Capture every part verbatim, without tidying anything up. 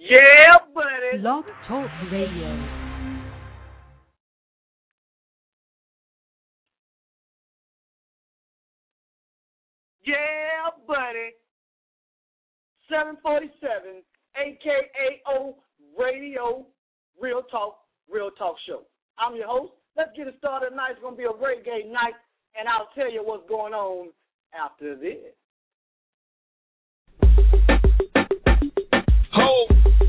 Yeah, buddy. Blog Talk Radio. Yeah, buddy. seven forty-seven, A K A O Radio, Real Talk, Real Talk Show. I'm your host. Let's get it started tonight. It's going to be a reggae night, and I'll tell you what's going on after this. Ho!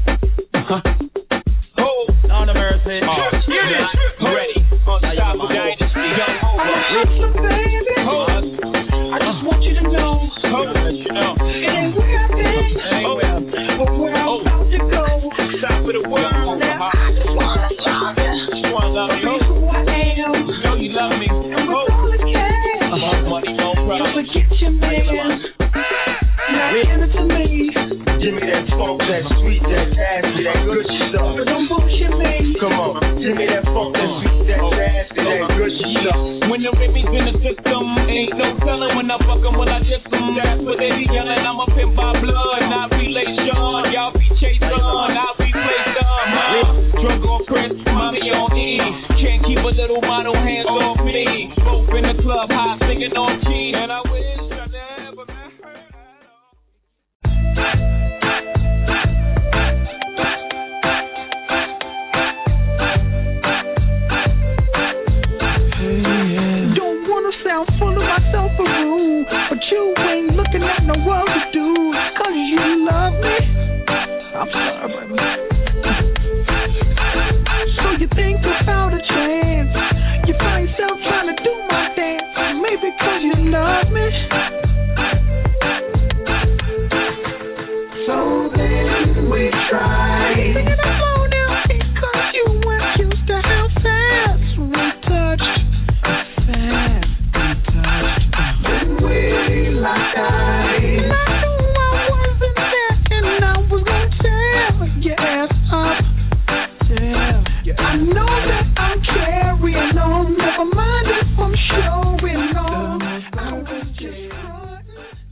Ho! On the mercy. Oh, yeah. Ready. Unstoppable dynasty. Ho! I just want you to know. Ho! You know. It ain't where I've been. Oh. But where I'm about to go. Top of the world. Now I just wanna love you. Just wanna love you. Be who I am. You know you love me. And with all the cash. More money, no problem. Don't forget your man. Now give it to me. Give me that funk, that sweet, that nasty, that good stuff. But don't bullshit me. Come on, give me that funk, that sweet, that nasty, that good stuff. When the Remy's in the system, ain't no telling when I fuck 'em, will I diss 'em. That's what they be yelling, I'm a pimp by blood, not relation. Y'all be chased on, I'll be placed on. Drunk on Chris, mommy on E. Can't keep a little model hands off me. Both in the club, high singing on G. And I wish I never met her. Don't wanna sound full of myself a rude, but you ain't looking at no other dude, cause you love me. I'm sorry, baby. So you think about a chance, you find yourself trying to do my dance, maybe cause you love me. So then we try. Sing it alone now, because you weren't used to how fast we touched. Fast we touched. Then we locked eyes. And I knew I wasn't there, and I was gonna tear your ass up. Tear. I know that I'm carrying on. Never mind if I'm showing on. I was just running.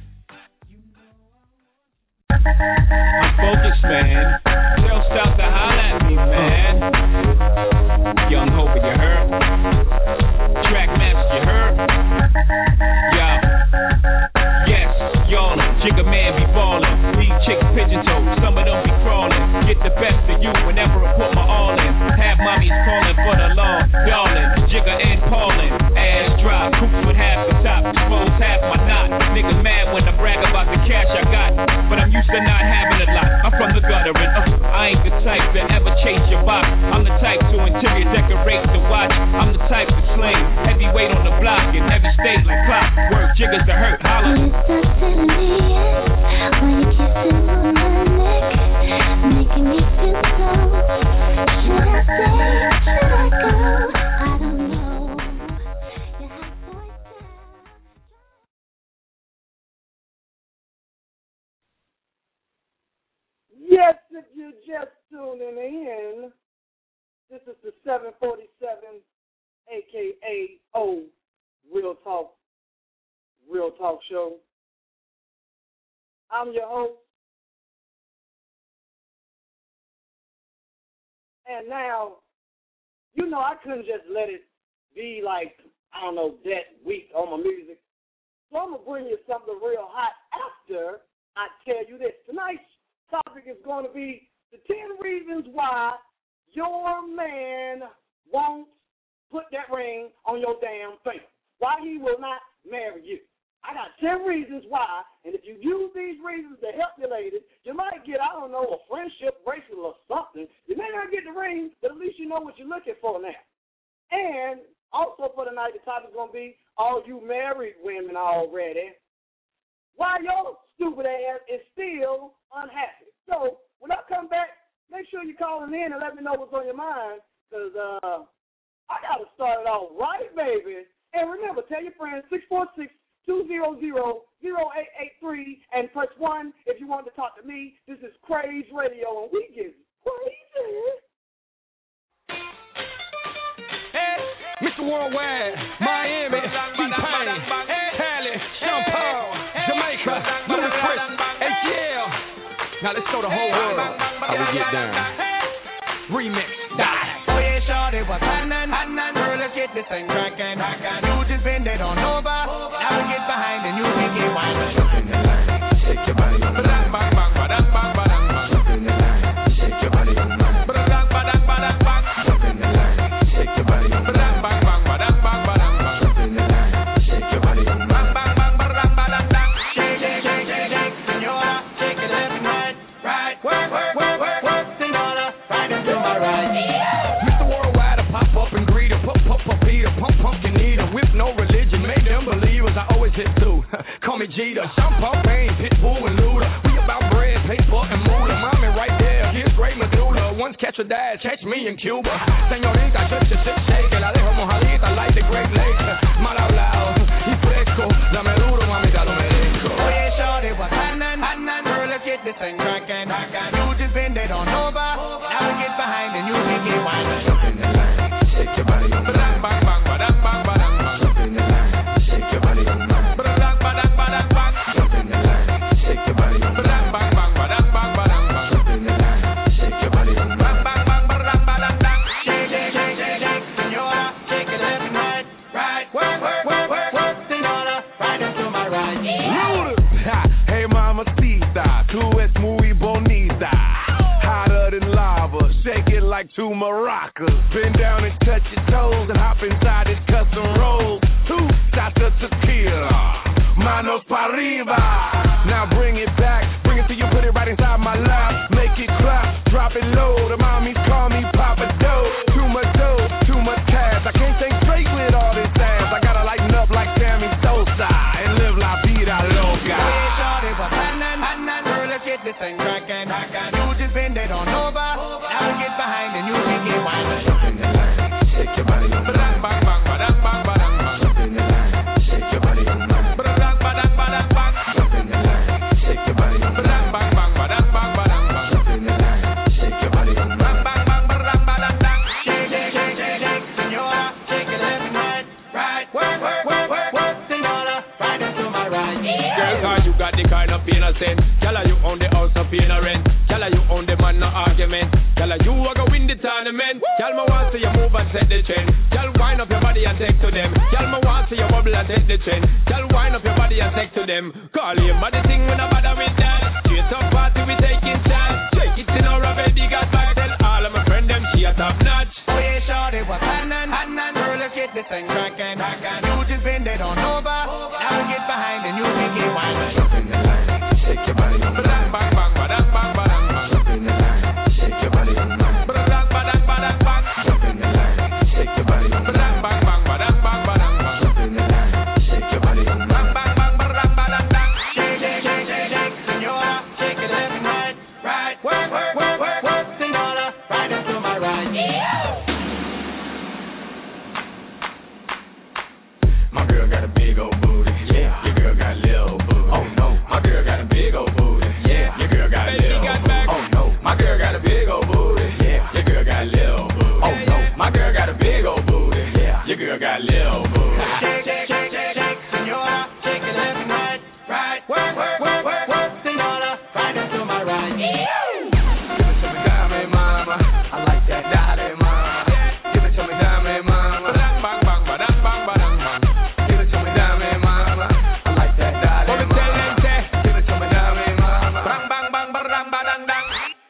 I'm focused, man. Tell South to holler at me, man. Young Hope, you heard? Track master, you heard? Yeah. Yes, y'all, Jigga man be ballin'. These chicks pigeon toed, some of them be crawling. Get the best of you whenever I put my all in. Have mommies calling for the law, darling. Jigga and Paulin', ass drop, coops with half the top, expose half my knot. Niggas mad when I brag about the cash I got, but I'm used to not having a lot. I'm from the gutter and uh, I ain't the type to ever chase your box. I'm the type to interior decorate the watch. I'm the type to sling heavyweight on the block and heavy state like clock. Work jiggers to hurt, holler. When you kissing on my neck, making me feel so. Should I stay? Should I go? I don't know. Your hot boy style. Yes, if you're just tuning in, this is the seven forty-seven, A K A O Real Talk, Real Talk Show. I'm your host. And now, you know, I couldn't just let it be like, I don't know, that week on my music. So I'm going to bring you something real hot after I tell you this. Tonight's topic is going to be the ten reasons why your man won't put that ring on your damn finger. Why he will not marry you. I got ten reasons why, and if you use these reasons to help your lady, you might get, I don't know, a friendship bracelet or something. You may not get the ring, but at least you know what you're looking for now. And also for tonight, the topic is going to be all you married women already. Why your stupid ass is still unhappy. So when I come back, make sure you're calling in and let me know what's on your mind, because uh, I got to start it off right, baby. And remember, tell your friends, six four six, two zero zero, zero eight eight three, and press one if you want to talk to me. This is Craze Radio, and we get crazy. Hey, Mister Worldwide, Miami, T-Pain, Cali, Sean Paul, Jamaica, Ludacris, A T L, Now let's show the whole world how we get down. Remix. Die. Oh yeah, shorty, what's happening? Girl, let's get this thing crackin'. You just bend it on over. Now we get behind and you make it wine. Jump in the line, shake your body on mine. Bang bang bang bang bang bang. Jump in the line, shake your body on mine. Bang bang bang bang bang. Jump in the line, shake your body on mine. Bang bang bang bang bang bang. Jump in the line, shake your body on mine. Bang bang bang bang bang bang. Shake shake shake shake shake, senora, shake it left and right, right. Work work work work work, senora, right into my right. Mister Worldwide, I pop up and greet her, pump pump pump Peter, pump pump you need her. With no religion, make them believers. I always hit two. Call me Jeter, some pump pain, Pitbull and Luda. We about bread, paper and moolah. Mommy right there, here's great medulla. Once catch a dad, catch me in Cuba. Señorita, shake shake shake, la dejo mojadita like the Great Lakes. Mal hablado y fresco, dame duro, mami, ya lo merezco. Oh yeah, shorty, what's happening? Girl, let's get this thing crackin'. You just bend it on over. Now we get behind and you make it wine. Jump in the line, shake your body on mine. Bang bang bang bang bang bang. Jump in the line, shake your body on mine. Bang bang bang bang bang. Jump in the line, shake your body on mine. Bang bang bang bang bang bang. Jump in the line, shake your body on mine. Bang bang bang bang bang bang. Shake shake shake shake shake, senora, shake it left and right, right. Work work work work work, senora, right into my right. Hey mamacita, tú es muy bonita. Hotter than lava, shake it like two maracas. Bend down and touch your toes and hop inside this custom roll. Two shots of tequila, manos pa' arriba. Now bring it back, bring it till you put it right inside my lap. Make it clap, drop it low. The mommies call me Papa Doe. Too much dough, too much cash. I can't think straight with all this ass. I gotta lighten up like Sammy Sosa and live la vida loca. Girl, let's get this thing crackin'. You just bend it on over. Now we get behind and you make it wine. Jump in the line, shake your body on mine. Bang bang bang bang bang bang. Jump in the line, shake your body on mine. Bang bang bang bang bang. Jump in the line, shake your body on mine. Bang bang bang bang bang bang. Jump in the line, shake your body on mine. Bang bang bang bang bang. Shake shake shake shake shake, senora, shake it left and right, right. Work work work work work, senora, right into my right. Girl, cause you got the kind of pain I send. Tell her you own the house, no paying a rent. Tell her you own the man, no argument. Tell her you are gonna win the tournament. Tell me want to you move and set the trend. Tell wind up your body and take to them. Tell me want to you bubble and take the trend. Tell wind up your body and take to them. Call him body thing when I bother with that. Straight up party we taking shots. Shake it in our baby got back. Tell all of my friends them she a top notch. Oh yeah, shorty, what's happening? Girl, let's get this thing crackin'. You just bend it on over. Now we get behind and you make it wine. Jump in the line, shake your body on mine. Bang bang bang bang bang bang. Jump in the line, shake your body on mine. Bang bang bang bang bang. Jump in the line, shake your body on mine. Bang bang bang bang bang bang. Jump in the line, shake your body on mine. Bang bang bang bang bang bang. Shake shake shake shake shake, senora, shake it left and right, right. Work work work work work, senora, right into my right. My girl got a big old booty. Yeah. Your girl got a little booty. Oh no. My girl got a big old booty. Yeah. Your girl got a little booty. Oh no. My girl got a big old booty. Yeah. Your girl got a little booty. Oh no. My girl got a big old booty. Yeah. Your girl got a little booty. Shake shake shake shake shake, senora, shake it left and right, right. Work work work work work, senora, right into my right. Give it to me, dame, mama. I like that, dale, mama. Give it to me, dame, mama. Bang bang bang bang bang bang. Give it to me, dame, mama. I like that, dale, mama. Give it to me, dame, mama. Bang bang bang bang bang bang.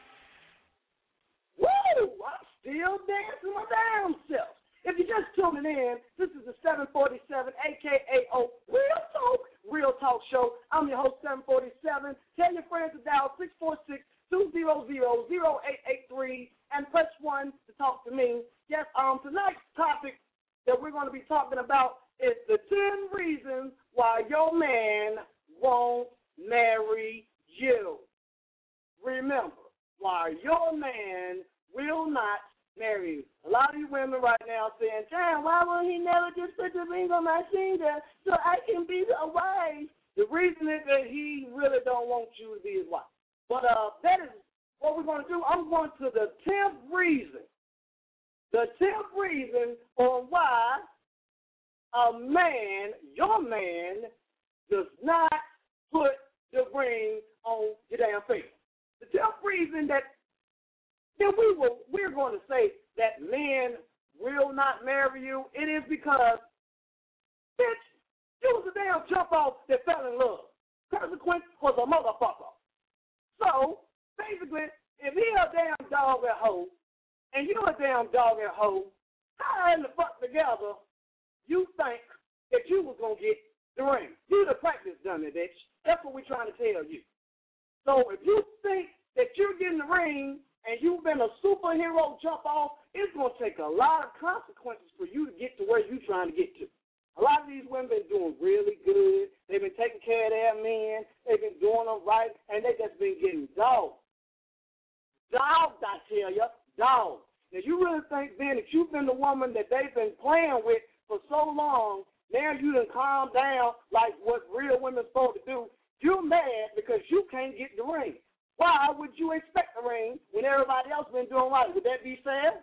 Woo! I'm still dancing my damn self. If you're just tuning in, this is the seven forty-seven, a k a. O Real Talk, Real Talk Show. I'm your host, seven forty-seven. Tell your friends to dial six four six, two zero zero, zero eight eight three and press one to talk to me. Yes, um, tonight's topic that we're going to be talking about is the ten reasons why your man won't marry you. Remember, why your man will not marry you. A lot of you women right now saying, damn, why won't he never just put the ring on my finger so I can be a wife? The reason is that he really don't want you to be his wife. But uh, that is what we're going to do. I'm going to the tenth reason. The tenth reason on why a man, your man, does not put the ring on your damn finger. The tenth reason that then we will we're going to say that men will not marry you, it is because, bitch, you was a damn jump off that fell in love. Consequence was a motherfucker. So basically, if he a damn dog at hoe, and you a damn dog at hoe, how in the fuck together you think that you was gonna get the ring? You the practice dummy, bitch. That's what we're trying to tell you. So if you think that you're getting the ring and you've been a superhero jump off, it's going to take a lot of consequences for you to get to where you're trying to get to. A lot of these women been doing really good. They've been taking care of their men. They've been doing them right, and they just been getting dogged. Dogged, I tell you, dogged. Now, you really think, then, that you've been the woman that they've been playing with for so long, now you done calm down like what real women supposed to do. You're mad because you can't get the ring. Why would you expect the ring when everybody else been doing right? Would that be fair?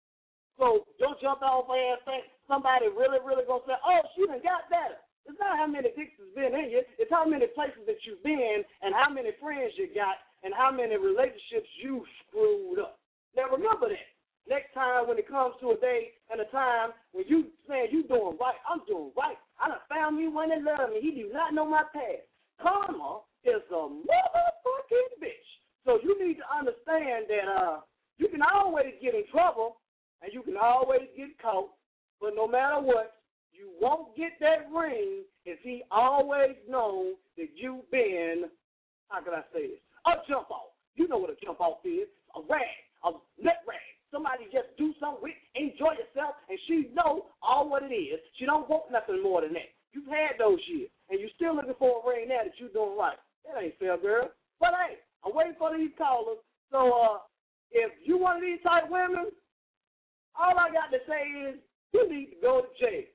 So don't jump off and think somebody really, really going to say, oh, she done got better. It's not how many dicks has been in you. It's how many places that you've been and how many friends you got and how many relationships you screwed up. Now, remember that. Next time when it comes to a day and a time when you saying you doing right, I'm doing right. I done found me one that love me. He do not know my past. Karma is a motherfucking bitch. So you need to understand that uh, you can always get in trouble and you can always get caught, but no matter what, you won't get that ring if he always knows that you've been, how can I say this, a jump off. You know what a jump off is, a rag, a nut rag. Somebody just do something with, enjoy yourself, and she know all what it is. She don't want nothing more than that. You've had those years, and you're still looking for a ring now that you're doing right. That ain't fair, girl. But, hey, I'm waiting for these callers. So, uh, if you one of these type women, all I got to say is you need to go to jail.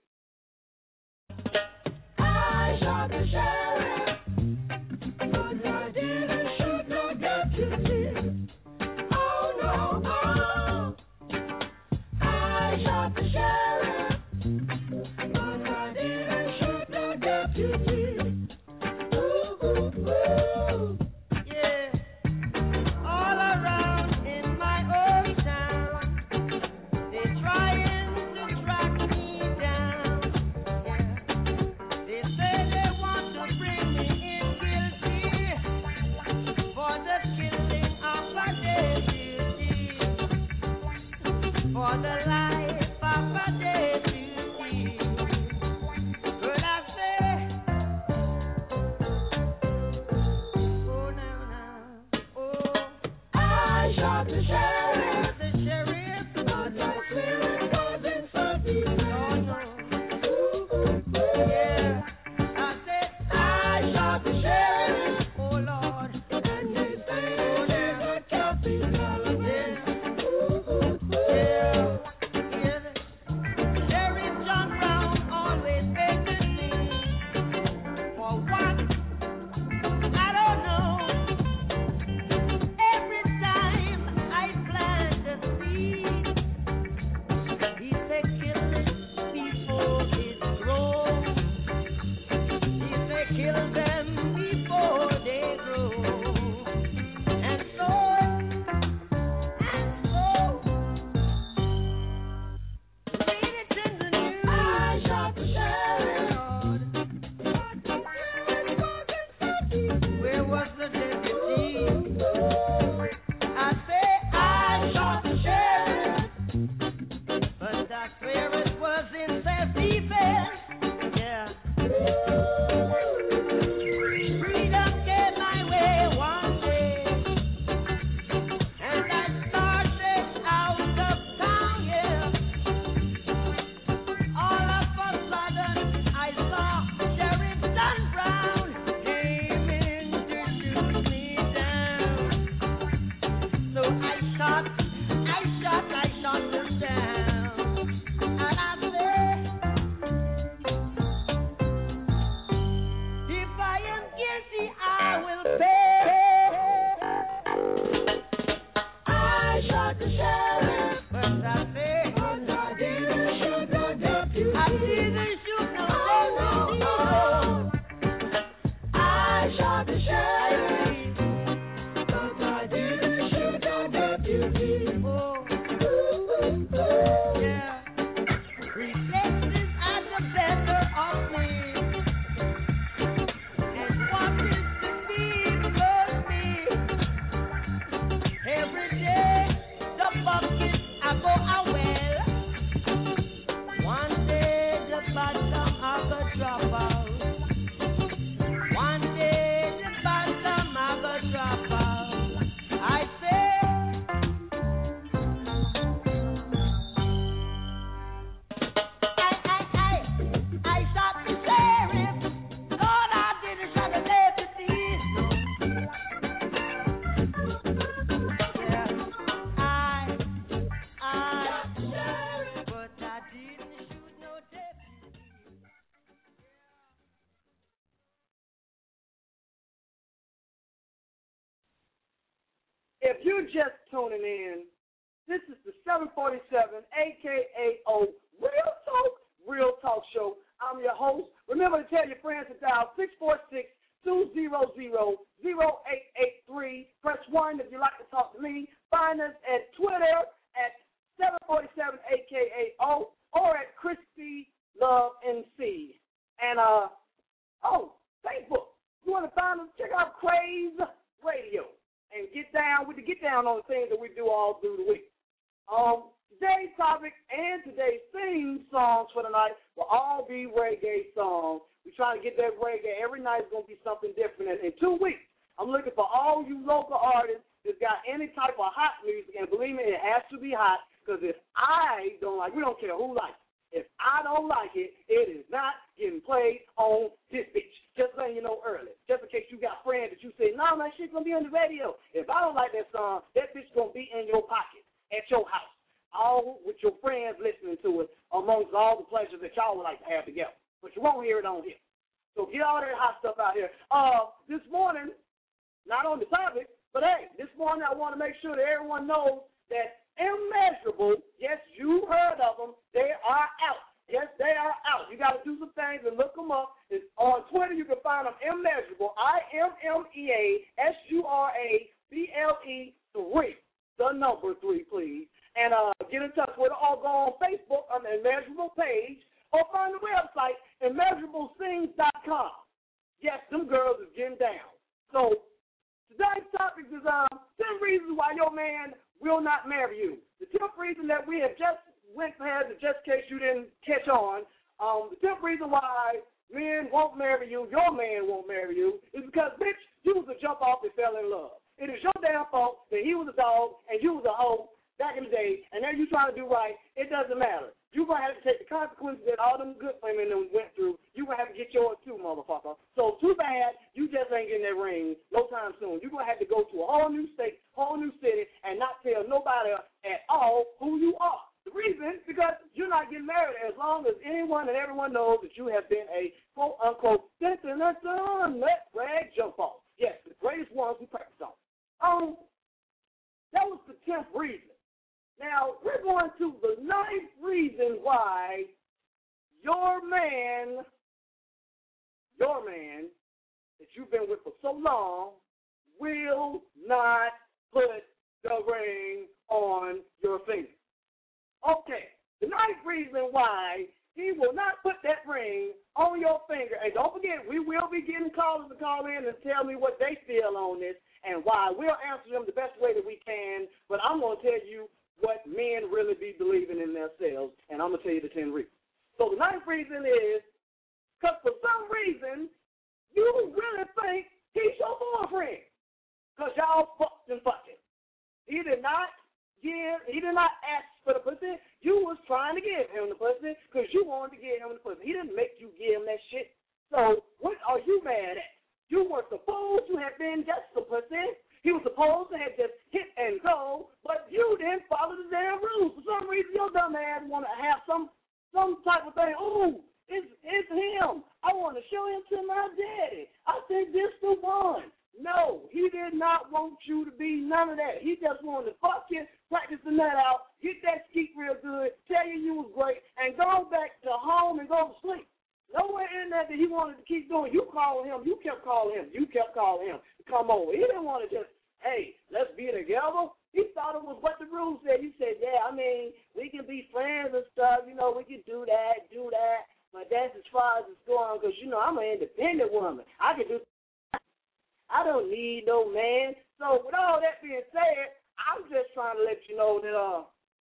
I shot the sheriff, but I didn't shoot no deputy. Oh, no, oh. I shot the sheriff, but I didn't shoot no deputy. Ooh, ooh, ooh. Yeah. All around in my old town, they're trying to track me down. Yeah. They say they want to bring me in guilty for the killing of a deputy, for the life of a deputy. But I say, oh, now, now, oh, I shot the sheriff, the sheriff, but my spirit wasn't so deep. Oh, no. Ooh, ooh, ooh. Yeah. I said, I shot the sheriff, oh, Lord, and they say they never kept me alone. Yeah. Ooh, ooh, ooh. Yeah. Yeah. Sheriff John Brown always hated me. For what? I don't know. Every time I plant a seed, he said kill it before it grows. He said kill them before they grow. And so, and so, read it in the news. I shot the sheriff, but the sheriff wasn't so deep. Where was the deputy? I say I shot the sheriff, but I swear it was in self-defense. Yeah. Freedom came my way one day, and I started out of town, yeah. All of a sudden, I saw Sheriff John Brown came in to shoot me down. So I shot, I shot, I shot him down. And I said, if I am guilty, I will pay. I shot the sheriff, but I say, but I didn't shoot no deputy. I didn't shoot no deputy. No. I shot the sheriff, but I you're just tuning in, this is the seven forty-seven, a k a. Real Talk, Real Talk Show. I'm your host. Remember to tell your friends to dial six four six, two zero zero, zero eight eight three. Press one if you'd like to talk to me. Find us at Twitter at seven forty-seven, a k a. or at Crispy Love N C. And, uh, oh, Facebook. You want to find us, check out Craze Radio and get down with the get down on the things that we do all through the week. Um, today's topic and today's theme songs for the night will all be reggae songs. We're trying to get that reggae. Every night is going to be something different. And in two weeks, I'm looking for all you local artists that's got any type of hot music. And believe me, it has to be hot, because if I don't like it, we don't care who likes it. If I don't like it, it is not getting played on this bitch. Just letting you know early. Just in case you got friends that you say, no, nah, man, shit's going to be on the radio. If I don't like that song, that bitch going to be in your pocket at your house, all with your friends listening to it, amongst all the pleasures that y'all would like to have together. But you won't hear it on here. So get all that hot stuff out here. Uh, this morning, not on the topic, but hey, this morning I want to make sure that everyone knows that Immeasurable, yes, you heard of them, they are out. Yes, they are out. You got to do some things and look them up. It's on Twitter, you can find them Immeasurable, I M M E A S U R A B L E three, the number three, please. And uh, get in touch with it, or go on Facebook on the Immeasurable page, or find the website, immeasurable sings dot com. Yes, them girls is getting down. So today's topic is um, ten reasons why your man will not marry you. The tenth reason that we have just went ahead, just in case you didn't catch on, um, the tenth reason why men won't marry you, your man won't marry you, is because, bitch, you was a jump off and fell in love. It is your damn fault that he was a dog and you was a hoe back in the day, and now you trying to do right. It doesn't matter. You're going to have to take the consequences that all them good women went through. You're going to have to get yours too, motherfucker. So too bad you just ain't getting that ring no time soon. You're going to have to go to a whole new state, whole new city, and not tell nobody at all who you are. The reason, because you're not getting married as long as anyone and everyone knows that you have been a quote-unquote nut rag jump off. Yes, the greatest ones we practice on. Um, that was the tenth reason. Now, we're going to the ninth reason why your man, your man that you've been with for so long will not put the ring on your finger. Okay, the ninth reason why he will not put that ring on your finger, and don't forget, we will be getting callers to call in and tell me what they feel on this and why. We'll answer them the best way that we can, but I'm going to tell you what men really be believing in themselves, and I'm going to tell you the ten reasons. So the ninth reason is because for some reason you really think he's your boyfriend because y'all fucked and fucking. He did not give, he did not ask for the pussy. You was trying to give him the pussy because you wanted to give him the pussy. He didn't make you give him that shit. So what are you mad at? You were supposed to have been just the pussy. He was supposed to have just hit and go, but you didn't follow the damn rules. For some reason, your dumb ass want to have some some type of thing. Ooh, it's, it's him. I want to show him to my daddy. I think this the one. No, he did not want you to be none of that. He just wanted to fuck you, practice the nut out, get that skeet real good, tell you you was great, and go back to home and go to sleep. Nowhere in there that he wanted to keep doing. You called him. You kept calling him. You kept calling him to come over. He didn't want to just, hey, let's be together. He thought it was what the rules said. You said, yeah, I mean, we can be friends and stuff. You know, we can do that, do that. But that's as far as it's going because, you know, I'm an independent woman. I can do I don't need no man. So with all that being said, I'm just trying to let you know that uh,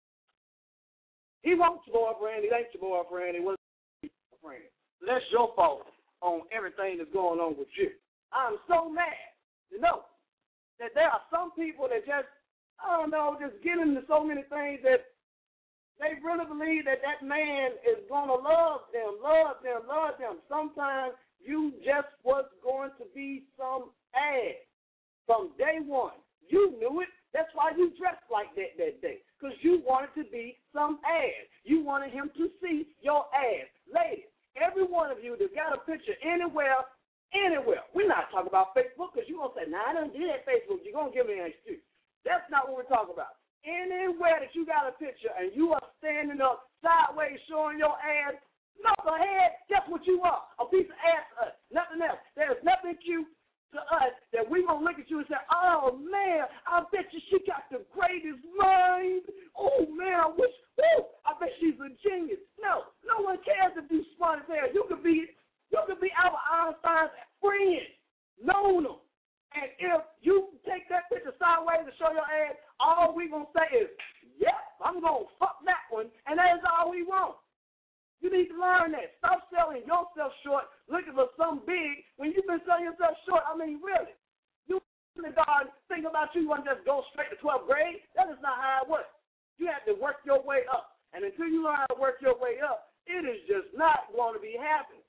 he wants your boyfriend. He ain't your boyfriend. He wasn't your boyfriend. So that's your fault on everything that's going on with you. I'm so mad to know that there are some people that just, I don't know, just get into so many things that they really believe that that man is going to love them, love them, love them. Sometimes you just was going to be some ass from day one. You knew it. That's why you dressed like that that day, because you wanted to be some ass. You wanted him to see your ass. Ladies, every one of you that got a picture anywhere, anywhere. We're not talking about Facebook because you're going to say, nah, I don't do that Facebook. You're going to give me an excuse. That's not what we're talking about. Anywhere that you got a picture and you are standing up sideways showing your ass, knucklehead, guess what you are? A piece of ass to us. Nothing else. There's nothing cute to us that we gonna look at you and say, oh man, I bet you she got the greatest mind. Oh man, I wish, woo, I bet she's a genius. No, no one cares if you smart as hell. You could be, you could be Albert Einstein's friend, known him. And if you take that picture sideways and show your ass, all we gonna say is, yep, I'm gonna fuck that one, and that is all we want. You need to learn that. Stop selling yourself short, looking for something big when you've been selling yourself short. I mean, really. You in God think about you, you want to just go straight to twelfth grade? That is not how it works. You have to work your way up. And until you learn how to work your way up, it is just not going to be happening.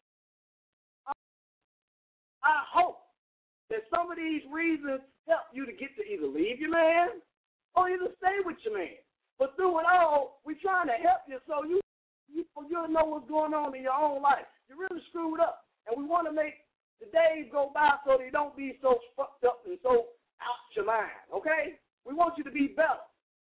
I hope that some of these reasons help you to get to either leave your man or either stay with your man. But through it all, we're trying to help you so you, you you'll know what's going on in your own life. You're really screwed up. And we want to make the days go by so they don't be so fucked up and so out your mind, okay? We want you to be better.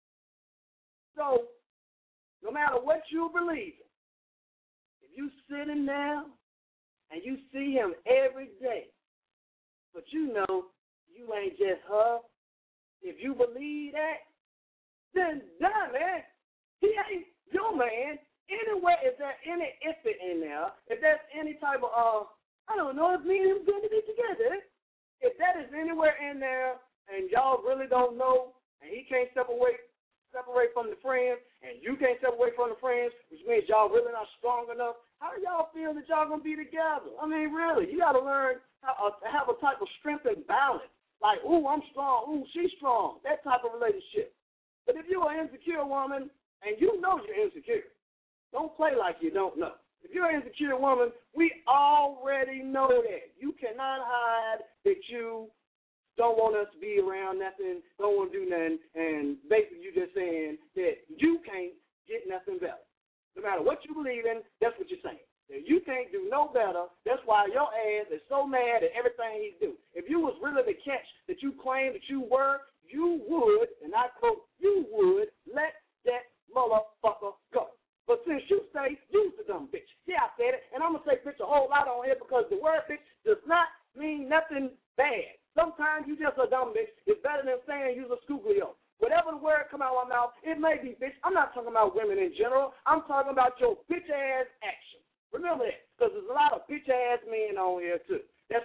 So no matter what you believe in, if you sitting there and you see him every day, but you know you ain't just her, if you believe that, then damn it, he ain't your man. Anyway, is there any effort in there? If there's any type of, uh, I don't know, if me and him going to be together, if that is anywhere in there and y'all really don't know and he can't step away, separate from the friends and you can't step away from the friends, which means y'all really not strong enough, how do y'all feel that y'all going to be together? I mean, really, you got to learn how to have a type of strength and balance. Like, ooh, I'm strong, ooh, she's strong, that type of relationship. But if you're an insecure woman and you know you're insecure, don't play like you don't know. If you're an insecure woman, we already know that. You cannot hide that you don't want us to be around nothing, don't want to do nothing, and basically you just saying that you can't get nothing better. No matter what you believe in, that's what you're saying. If you can't do no better, that's why your ass is so mad at everything he do. If you was really the catch that you claim that you were, you would, and I quote, you would let that motherfucker go. But since you say, use the dumb bitch. Yeah, I said it, and I'm going to say bitch a whole lot on here because the word bitch does not mean nothing bad. Sometimes you just a dumb bitch. It's better than saying you's a Scuglio. Whatever the word come out of my mouth, it may be bitch. I'm not talking about women in general. I'm talking about your bitch-ass action. Remember that, because there's a lot of bitch-ass men on here, too. That's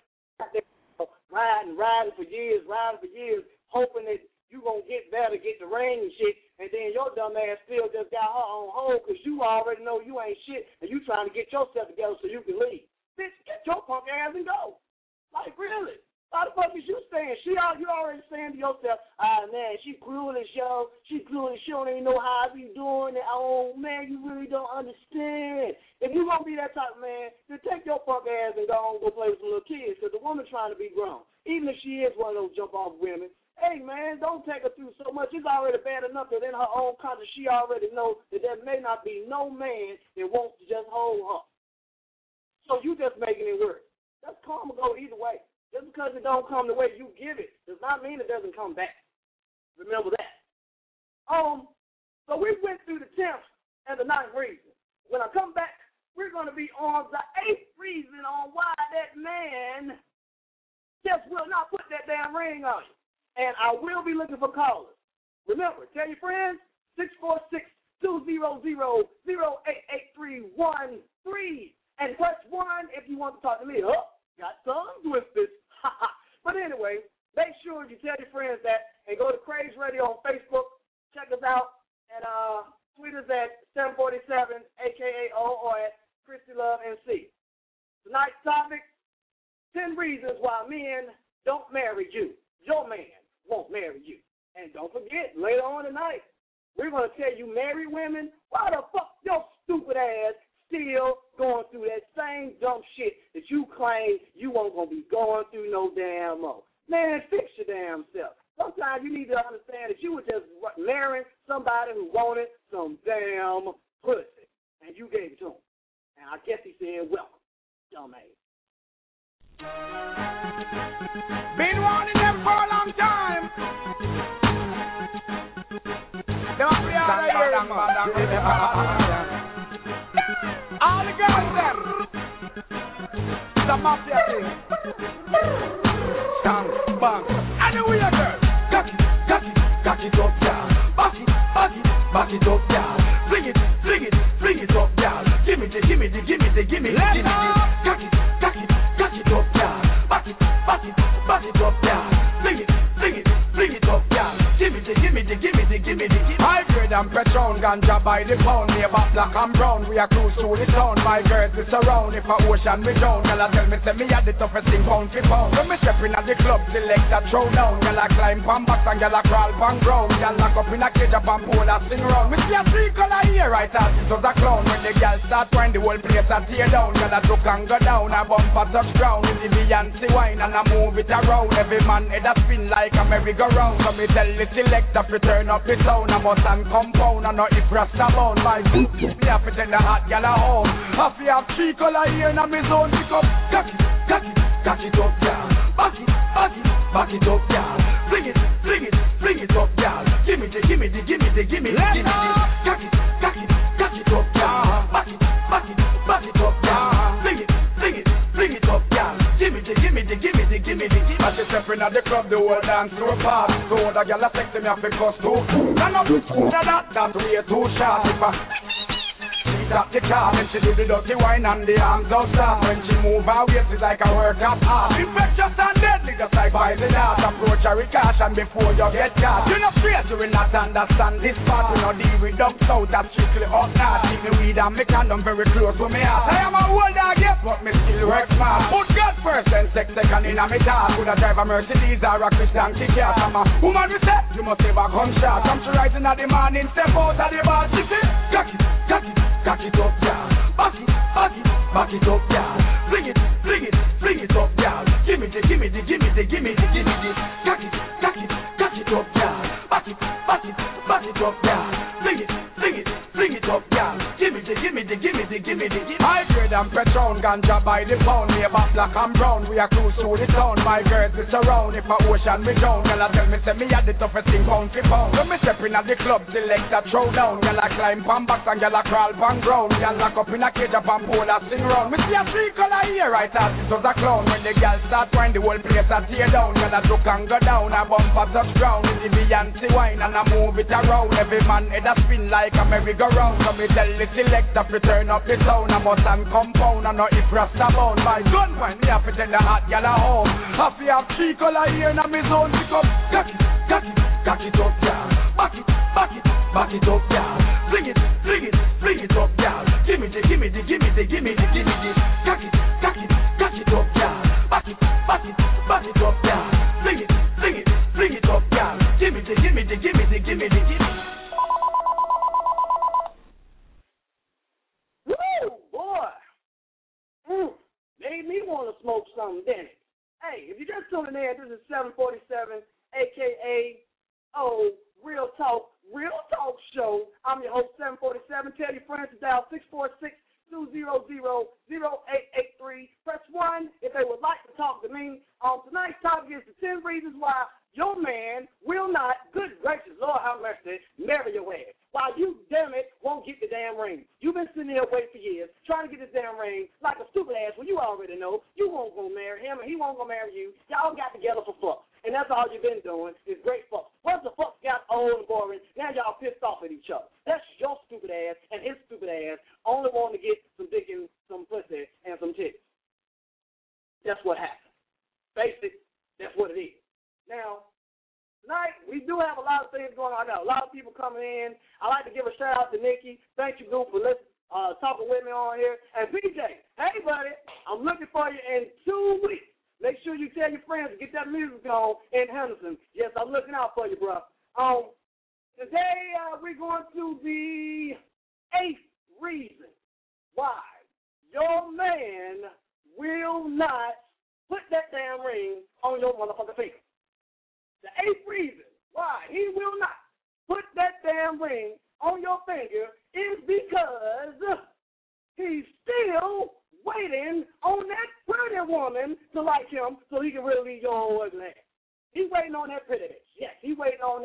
riding, riding for years, riding for years, hoping that you going to get better, get the ring and shit, and then your dumb ass still just got her on hold because you already know you ain't shit, and you trying to get yourself together so you can leave. Bitch, get your punk ass and go. Like, really? How the fuck is you saying? She, you already saying to yourself, ah, man, she clueless, yo. She clueless. She don't even know how I be doing it. Oh, man, you really don't understand. If you going to be that type of man, then take your punk ass and go on and go play with some little kids because the woman trying to be grown. Even if she is one of those jump-off women, hey, man, don't take her through so much. It's already bad enough that in her own country she already knows that there may not be no man that wants to just hold her. So you just making it work. That's karma go either way. Just because it don't come the way you give it does not mean it doesn't come back. Remember that. Um, so we went through the tenth and the ninth reason. When I come back, we're going to be on the eighth reason on why that man just will not put that damn ring on you. And I will be looking for callers. Remember, tell your friends, six four six, two zero zero, zero eight eight three one three. And press one if you want to talk to me. Oh, got tongue twisted. But anyway, make sure you tell your friends that and go to Craze Radio on Facebook. Check us out and uh, tweet us at seven forty-seven, A K A O, or at Christy Love N C. Tonight's topic, ten reasons why men don't marry you. Your man won't marry you. And don't forget, later on tonight, we're going to tell you married women, why the fuck your stupid ass still going through that same dumb shit that you claim you won't gonna be going through no damn more. Man, fix your damn self. Sometimes you need to understand that you were just marrying somebody who wanted some damn pussy, and you gave it to him. And I guess he said, welcome, dumbass. Been wanting them for a long time. Them up the other here, all the girls them. The mafia thing. Bang, bang. And the weird girl. Cock it, cock it, cock it up, y'all. Back it, back it, back it up, y'all. Fling it, fling it, fling it up, y'all. Give me the, give me the, give me the, give me the, give me the. Cock it, cock it, cock it up, y'all. Back it, back it, back it up, y'all. Fling it, fling it, fling it up, y'all. Give me the, give me the, give me the, give me the, give me the. Hybrid and Patron, ganja by the pound. Near back black and brown. We are cruise through the town. My girls we surround. If a ocean we drown. Y'all tell me, say me had the toughest thing pound for pound. When me stepping at the club, select a throw down. Y'all climb pan box and y'all crawl pan ground. Y'all lock up in a cage up and pole a sing round. Me see a three color here, right as it was a clown. When the girls start wine, the whole place a tear down. Y'all a took and go down. A bumper touch ground. With the Beyonce wine and I move it around. Every man head a spin like a merry-go-round. So me tell the selector to turn up the sound. I must and compound and not if rasta bound. My foot, me have to send the hot gal a home. Half you have three color here in a me zone. Pick up, cock it, cock it, cock it up, y'all. Back it, back it, back it up, y'all. Fling it, fling it, fling it up, y'all. Give me the, give me the, give me the, give me the, give me the. Cock it, cock it, cock it up, y'all. Back it, back it, back it up, y'all. Fling it, fling it, fling it up, y'all. Give me the, give me the, give me the, give me the, give me the. As you step in at the club, the whole dance floor pass. So the gyal a sex me have to cost too. And up, that, that way too sharp. If I up the car, and she do the dirty wine and the arms outside. When she move her waist, it's like a workout art. Infectious and deadly, just like poison dart. Approach her with caution before you get caught. You're not straight, you will not understand this part. We no deal with dumb south, that's strictly up north. Keep me weed and me condom very close to me heart. I am a old dog, yes, but me still work smart. Put God first and sex second in a me talk. Could I drive a Mercedes or a Christian Kick-Ass? I'm a woman with sex, you must have a gunshot. Come to rising at the morning, step out of the bar. She say, cock it, cock it, cock it up, y'all. Back it, back it, back it up, y'all. Fling it, fling it, fling it up, y'all. Give me the, give me the, give me the, give me the, give me the. Cock it, cock it, cock it up, y'all. Back it, back it, back it up, y'all. Fling it, fling it, fling it up, y'all. Give me the, give me the, give me the, give me the, give me the. Hybrid and Patron, ganja by the pound. Near back black and brown. We are cruise through the town. My girls we surround. If a ocean we drown. Y'all tell me, say me had the toughest thing pound for pound. When me stepping at the club, select a throw down. Y'all climb pan box and y'all crawl pan ground. Y'all lock up in a cage up and pole a sing round. Me see a three color here, right as it was a clown. When the girls start wine, the whole place a tear down. Y'all a took and go down. A bumper touch ground. With the Beyonce wine and I move it around. Every man head a spin like a merry-go-round. So me tell the selector to turn up the sound. I must and compound and not if rasta bound. By gun when me have to send the hot gal a home. Half you have three color here in a me zone. Pick up, cock it, cock it, cock it up, y'all. Back it, back it, back it up, y'all. Fling it, fling it, fling it up, y'all. Give me the, give me the, give me the, give me the, give me the. Cock it, cock it, cock it up, y'all. Back it, back it, back it up, y'all. Fling it, fling it, fling it up, y'all. Give me the, give me the, give me the, give me the, give me the. Woo, boy. Mm, made me want to smoke something, didn't it? Hey, if you're just tuning in, this is seven forty-seven, a k a. Oh, Real Talk, Real Talk Show. I'm your host, seven forty-seven. Tell your friends to dial six four six, two zero zero, zero eight eight three. Press one if they would like to talk to me. Um, tonight's topic is the ten reasons why your man will not, good gracious, Lord have mercy, marry your ass. While you, damn it, won't get the damn ring. You've been sitting here waiting for years, trying to get this damn ring like a stupid ass when you already know you won't go marry him and he won't go marry you. Y'all got together for fuck. And that's all you've been doing is great fuck. Once the fuck got old and boring, now y'all pissed off at each other. That's your stupid ass and his stupid ass only wanting to get some dick and some pussy and some titties. That's what happened. Basic, that's what it is. Now, tonight, we do have a lot of things going on. I got a lot of people coming in. I like to give a shout out to Nikki. Thank you, Goo, for listening, uh, talking with me on here. And P J, hey, buddy, I'm looking for you in two weeks. Make sure you tell your friends to get that music on in Henderson. Yes, I'm looking out for you, bro. Um, today, uh, we're going to the eighth reason why your man will not put that damn ring on your motherfucking finger. The eighth reason why he will not put that damn ring on your finger is because he's still waiting on that pretty woman to like him so he can really leave your old ugly ass. He's waiting on that pretty bitch. Yes, he's waiting on that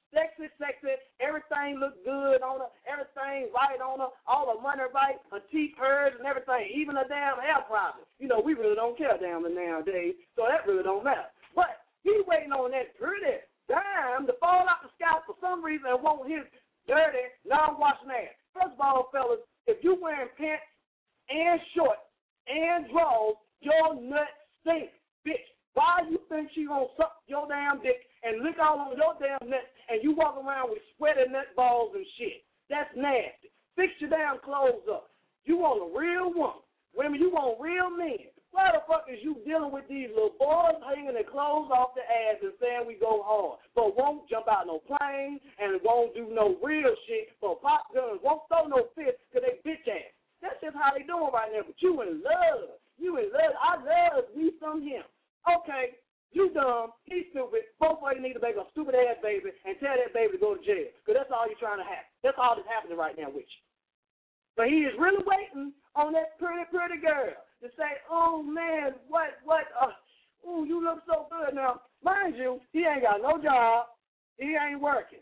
sexy, sexy, everything look good on her, everything right on her, all her money right, her teeth hers and everything, even her damn hair problem. You know, we really don't care damn it nowadays, so that really don't matter. But he waiting on that pretty dime to fall out the sky for some reason and want his dirty, non-washing ass. First of all, fellas, if you wearing pants and shorts and drawers, your nuts stink, bitch. Why you think she gonna suck your damn dick and lick all on your damn nuts and you walk around with sweaty nut balls and shit? That's nasty. Fix your damn clothes up. You want a real woman. Women, you want real men. Why the fuck is you dealing with these little boys hanging their clothes off their ass and saying we go hard, but won't jump out no plane and won't do no real shit, but pop guns, won't throw no fists because they bitch ass. That's just how they doing right now, but you in love. You in love. I love me some him. Okay, you dumb, he's stupid, both of you need to make a stupid ass baby and tell that baby to go to jail, because that's all you're trying to have. That's all that's happening right now with you. But he is really waiting on that pretty, pretty girl to say, oh man, what, what, uh, ooh, you look so good. Now, mind you, he ain't got no job, he ain't working.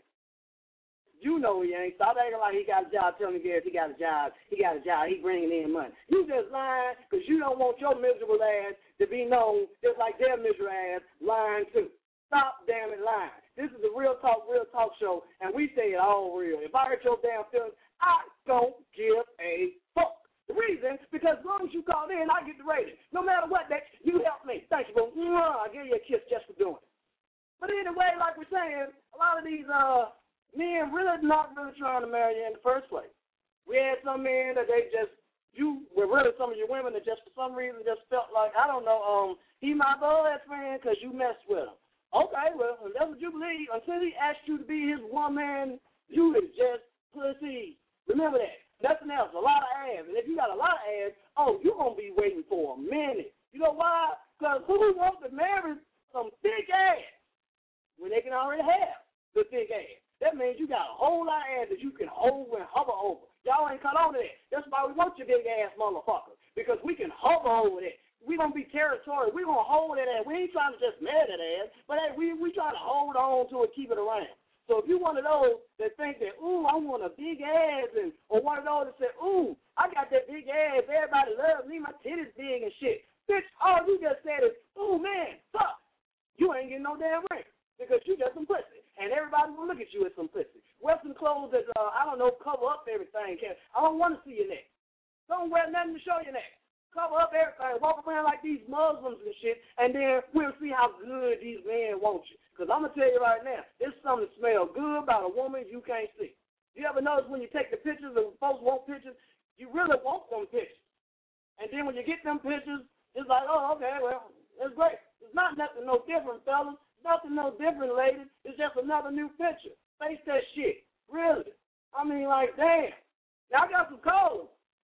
You know he ain't. Stop acting like he got a job. Tell me, Garrett, he got a job. He got a job. He bringing in money. You just lying because you don't want your miserable ass to be known just like their miserable ass lying too. Stop damn it lying. This is a real talk, real talk show, and we say it all real. If I hurt your damn feelings, I don't give a fuck. The reason, because as long as you call in, I get the rating. No matter what, that you help me. Thank you, bro. I'll give you a kiss just for doing it. But anyway, like we're saying, a lot of these, uh, men really not really trying to marry you in the first place. We had some men that they just, you were really some of your women that just for some reason just felt like, I don't know, um, he my best friend because you messed with him. Okay, well, if that's what you believe, until he asked you to be his woman, you is just pussy. Remember that. Nothing else, a lot of ass. And if you got a lot of ass, oh, you're going to be waiting for a minute. You know why? Because who wants to marry some thick ass when they can already have the thick ass? That means you got a whole lot of ass that you can hold and hover over. Y'all ain't caught on to that. That's why we want your big ass motherfucker, because we can hover over that. We going to be territorial. We going to hold that ass. We ain't trying to just marry that ass, but hey, we we trying to hold on to it, keep it around. So if you one of those that think that, ooh, I want a big ass, and or one of those that say, ooh, I got that big ass, everybody loves me, my titties big and shit. Bitch, all you just said is, ooh, man, fuck. You ain't getting no damn ring because you just some pussy. And everybody will look at you as some pussy. Wear some clothes that, uh, I don't know, cover up everything. I don't want to see your neck. Don't wear nothing to show your neck. Cover up everything. Walk around like these Muslims and shit, and then we'll see how good these men want you. Because I'm going to tell you right now, there's something that smells good about a woman you can't see. You ever notice when you take the pictures and folks want pictures, you really want them pictures. And then when you get them pictures, it's like, oh, okay, well, that's great. It's not nothing no different, fellas. Nothing no different, ladies. It's just another new picture. Face that shit. Really. I mean, like, damn. Now, I got some calls.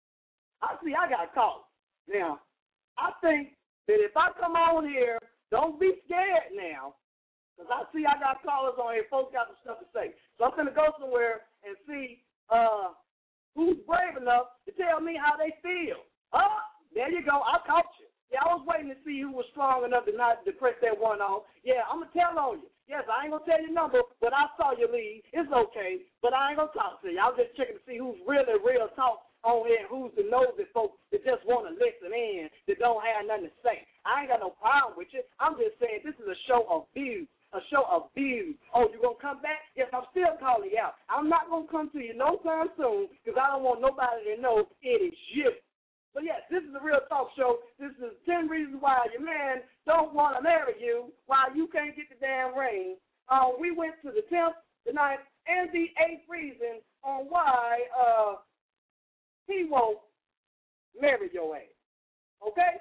I see I got calls. Now, I think that if I come on here, don't be scared now, because I see I got callers on here. Folks got some stuff to say. So I'm going to go somewhere and see uh, who's brave enough to tell me how they feel. Oh, there you go. I caught you. Yeah, I was waiting to see who was strong enough to not to press that one off. Yeah, I'm going to tell on you. Yes, I ain't going to tell your number, but I saw your lead. It's okay, but I ain't going to talk to you. I was just checking to see who's really real talk on here, who's the nosy folks that just want to listen in, that don't have nothing to say. I ain't got no problem with you. I'm just saying this is a show of views, a show of views. Oh, you going to come back? Yes, I'm still calling you out. I'm not going to come to you no time soon because I don't want nobody to know it is you. But yes, this is a real talk show. This is ten reasons why your man don't want to marry you, why you can't get the damn ring. Uh, we went to the tenth, the ninth, and the eighth reason on why uh, he won't marry your ass. Okay?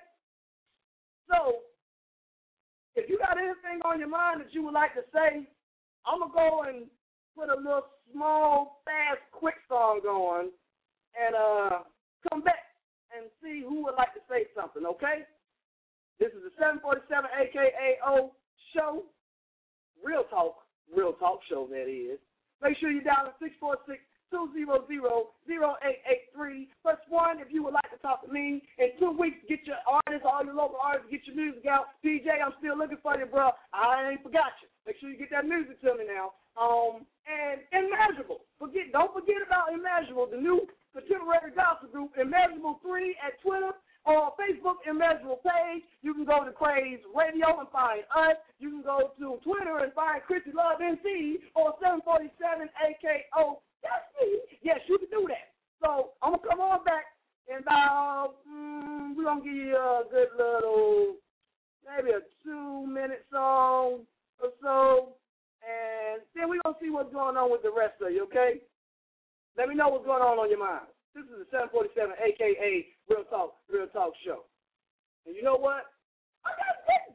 So, if you got anything on your mind that you would like to say, I'm going to go and put a little small, fast, quick song on and uh, come back and see who would like to say something, okay? This is the seven forty-seven A K A O show. Real talk, real talk show, that is. Make sure you dial six four six, two zero zero, zero eight eight three. Press one if you would like to talk to me. In two weeks, get your artists, all your local artists, get your music out. P J, I'm still looking for you, bro. I ain't forgot you. Make sure you get that music to me now. Um, Immeasurable, the new contemporary gospel group, Immeasurable three at Twitter or Facebook Immeasurable page. You can go to Craze Radio and find us. You can go to Twitter and find Chrissy Love N C or seven forty-seven A K O. That's me. Yes, you can do that. So I'm going to come on back and about, mm, we're going to give you a good little, maybe a two-minute song or so, and then we're going to see what's going on with the rest of you, okay? Let me know what's going on on your mind. This is the seven forty-seven, a k a. Real Talk, Real Talk Show. And you know what? I got this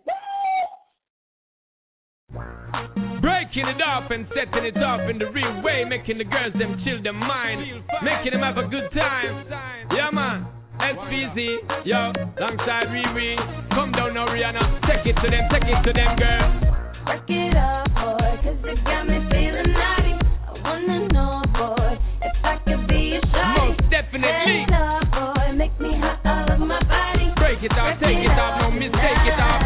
ball! Breaking it up and setting it up in the real way, making the girls them chill their mind, making them have a good time. Yeah, man. S P Z, yo, alongside Riri. Come down now, Rihanna. Take it to them, take it to them, girl. Work it up, boy, cause you got me feeling naughty. I wanna know, boy, if I could be a shawty. Most definitely. Work it up, boy, make me hot all over my body. Break it up, take it up, no mistake it up.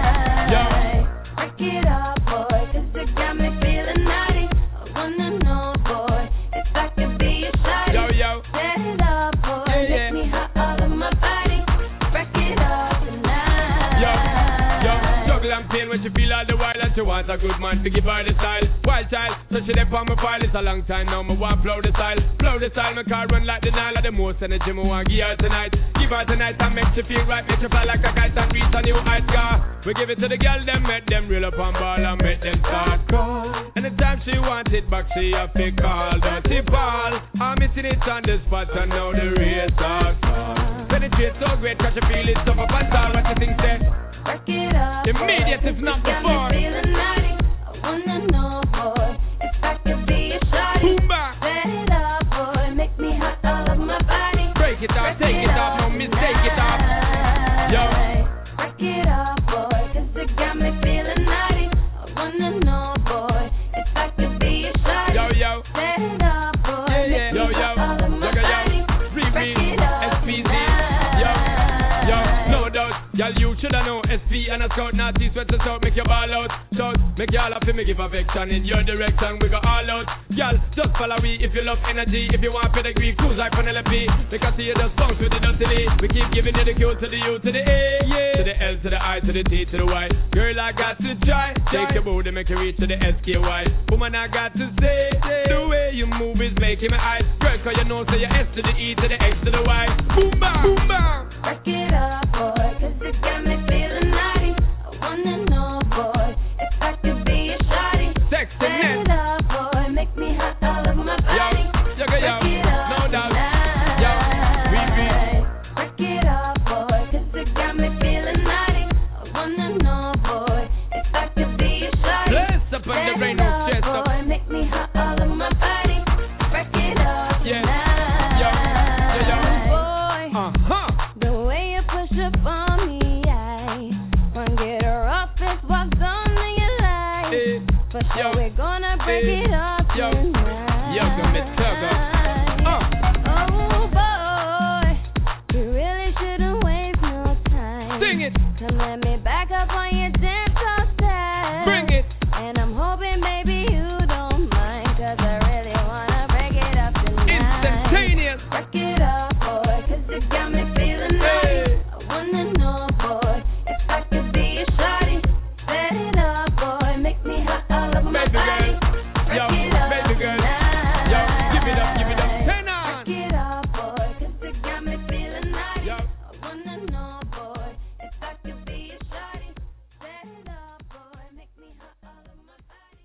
Yo. Work it up, boy, cause you got me feeling naughty. I wanna know, boy, if I could be a shawty. Yo, yo. Set it up, boy, Yeah, yeah. make me hot all over my body. Break it up tonight. Yo, yo, struggle and pain when she feel all the while that she wants a good man to give her the style. Wild child, so she dey on my file. It's a long time now, me want blow the style. Blow the style, my car run like the Nile. The most energy me want give her tonight. Give her tonight and make she feel right. Make she fly like a kite and reach a new height car. We give it to the girl, them make them real up and ball and make them start call. Anytime she wants it back, she have to call. Dirty ball, I'm missing it on the spot and now the race starts. Penetrate so great, cause you feel it so up and down. What you think, say? Work it up, Immediate, boy, if not you got me before. feeling naughty. I wanna know, boy, if I could be a shawty. Boomba. Set it up, boy, make me hot all over my body. Break it up, take it up, no mistake it up. Yo. Work it up, boy, cause you got me feeling naughty. I wanna know, boy, if I could be a shawty. Yo, yo. Set it up, boy, Yeah, yeah. make Yo, me yo. hot all over my Yo, yo. body. Free Break me, it up S P Z. tonight. Yo, yo, no doubt. Y'all, you shoulda know S P and a scout, naughty sweat us out, make you ball out. Shout, make you all happy, me give affection in your direction, we go all out. Y'all, just follow me if you love energy, if you want pedigree, cruise like Penelope. Because see you just bounce with the dirty D. We keep giving you the Q to the U to the A, yeah. To the L to the I to the T to the Y. Girl, I got to try. Shake the booty, make you reach to the S K Y. Woman, I got to say, the way you move is making me eyes. Girl, cause you know, say your S to the E to the X to the Y. Boom, bam, boom, bam. Work it up, boy, cause you got me feeling naughty. I wanna know, boy, if I could be a shawty. Set Sexiness. it up, boy, make me hot all over my Yo, body. yo, yo, yo, Work it up no doubt. tonight. Yo, we be. Work it up, boy, cause you got me feeling naughty. I wanna know, boy, if I could be a shawty. Bless up on the Set rain, it no up, chest up. boy, make me hot all over my body. Work it up Yeah. tonight. Yo, yo, yo. Boy, Uh-huh. the way you push up on me, I wanna get her off this what's on your life. Eh, For sure yo, we're gonna break eh, it up yo, tonight. yo, go, Miss Tugger. Uh. Oh boy, you really shouldn't waste no time. Sing it. Come let me back up on your dance floor step. Bring it. And I'm hoping maybe you don't mind, cause I really wanna break it up tonight. Instantaneous. Work it up, boy, cause you got me feeling naughty. Hey. I wanna know, boy, if I could be a shawty. Set it up, boy, make me hot all over my Baby body. girl. Yo, Work it up baby girl. tonight. Yo, give it up, give it up. Turn on. Work it up, boy, cause you got me feeling naughty. Yo. I wanna know, boy, if I could be a shawty. Set it up, boy, make me hot all over my body.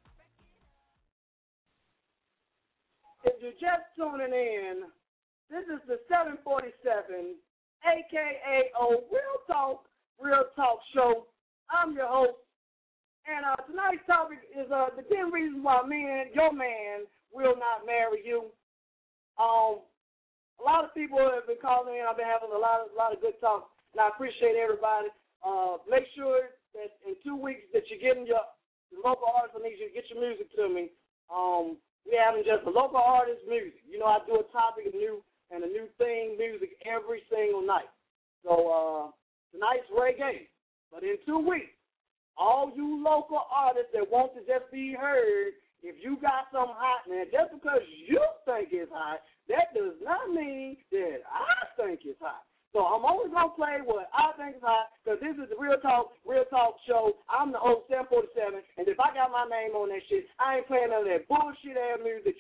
If you're just tuning in, this is the seven forty-seven, a k a. O Real Talk, Real Talk Show. I'm your host. And uh, tonight's topic is uh, the ten reasons why men, your man, will not marry you. Um, a lot of people have been calling in. I've been having a lot of, a lot of good talk, and I appreciate everybody. Uh, make sure that in two weeks that you're getting your local artists. I need you to get your music to me. Um, we having just a local artist music. You know, I do a topic of new and a new thing music every single night. So uh, tonight's reggae. But in two weeks, all you local artists that want to just be heard, if you got something hot, man, just because you think it's hot,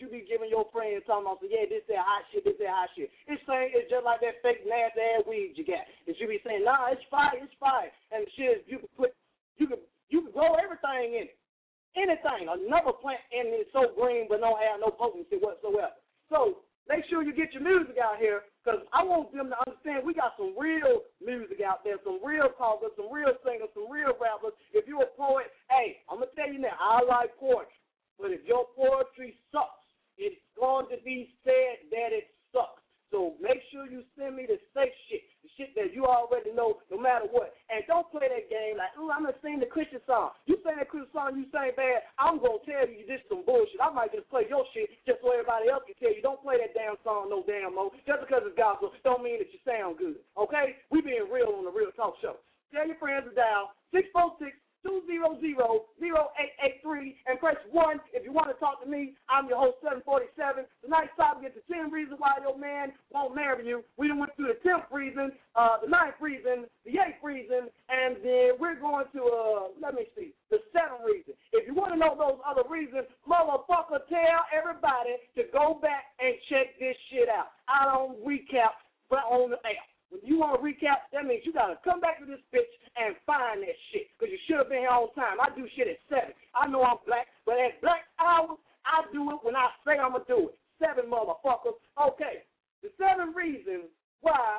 you be giving your friends talking about, yeah, this that hot shit, this that hot shit. It's saying it's just like that fake nasty ass weed you got. And you be saying, nah, it's fire, it's fire. And the shit is you can put, you can, you can grow everything in it. Anything. Another plant in it is so green but don't have no potency whatsoever. So make sure you get your music out here, because I want them to understand we got some real music out there, some real talkers, some real singers, some real rappers. If you're a poet, hey, I'm going to tell you now, I like poetry. But if your poetry sucks, it's going to be said that it sucks. So make sure you send me the safe shit, the shit that you already know no matter what. And don't play that game like, ooh, I'm going to sing the Christian song. You sing that Christian song, you sing bad, I'm going to tell you this some bullshit. I might just play your shit just so everybody else can tell you. Don't play that damn song no damn more. Just because it's gospel don't mean that you sound good, okay? We being real on the Real Talk Show. Tell your friends to dial six four six, two zero zero, zero eight eight three and press one if you want to talk to me. I'm your host, seven forty-seven. Tonight's time we get to ten reasons why your man won't marry you. We done went through the tenth reason, uh, the ninth reason, the eighth reason, and then we're going to, uh, let me see, the seventh reason. If you want to know those other reasons, motherfucker, tell everybody to go back and check this shit out. I don't recap, but on the air. When you want to recap, that means you got to come back to this bitch and find that shit, because you should have been here on time. I do shit at seven. I know I'm black, but at black hours, I do it when I say I'm going to do it. Seven motherfuckers. Okay, the seven reasons why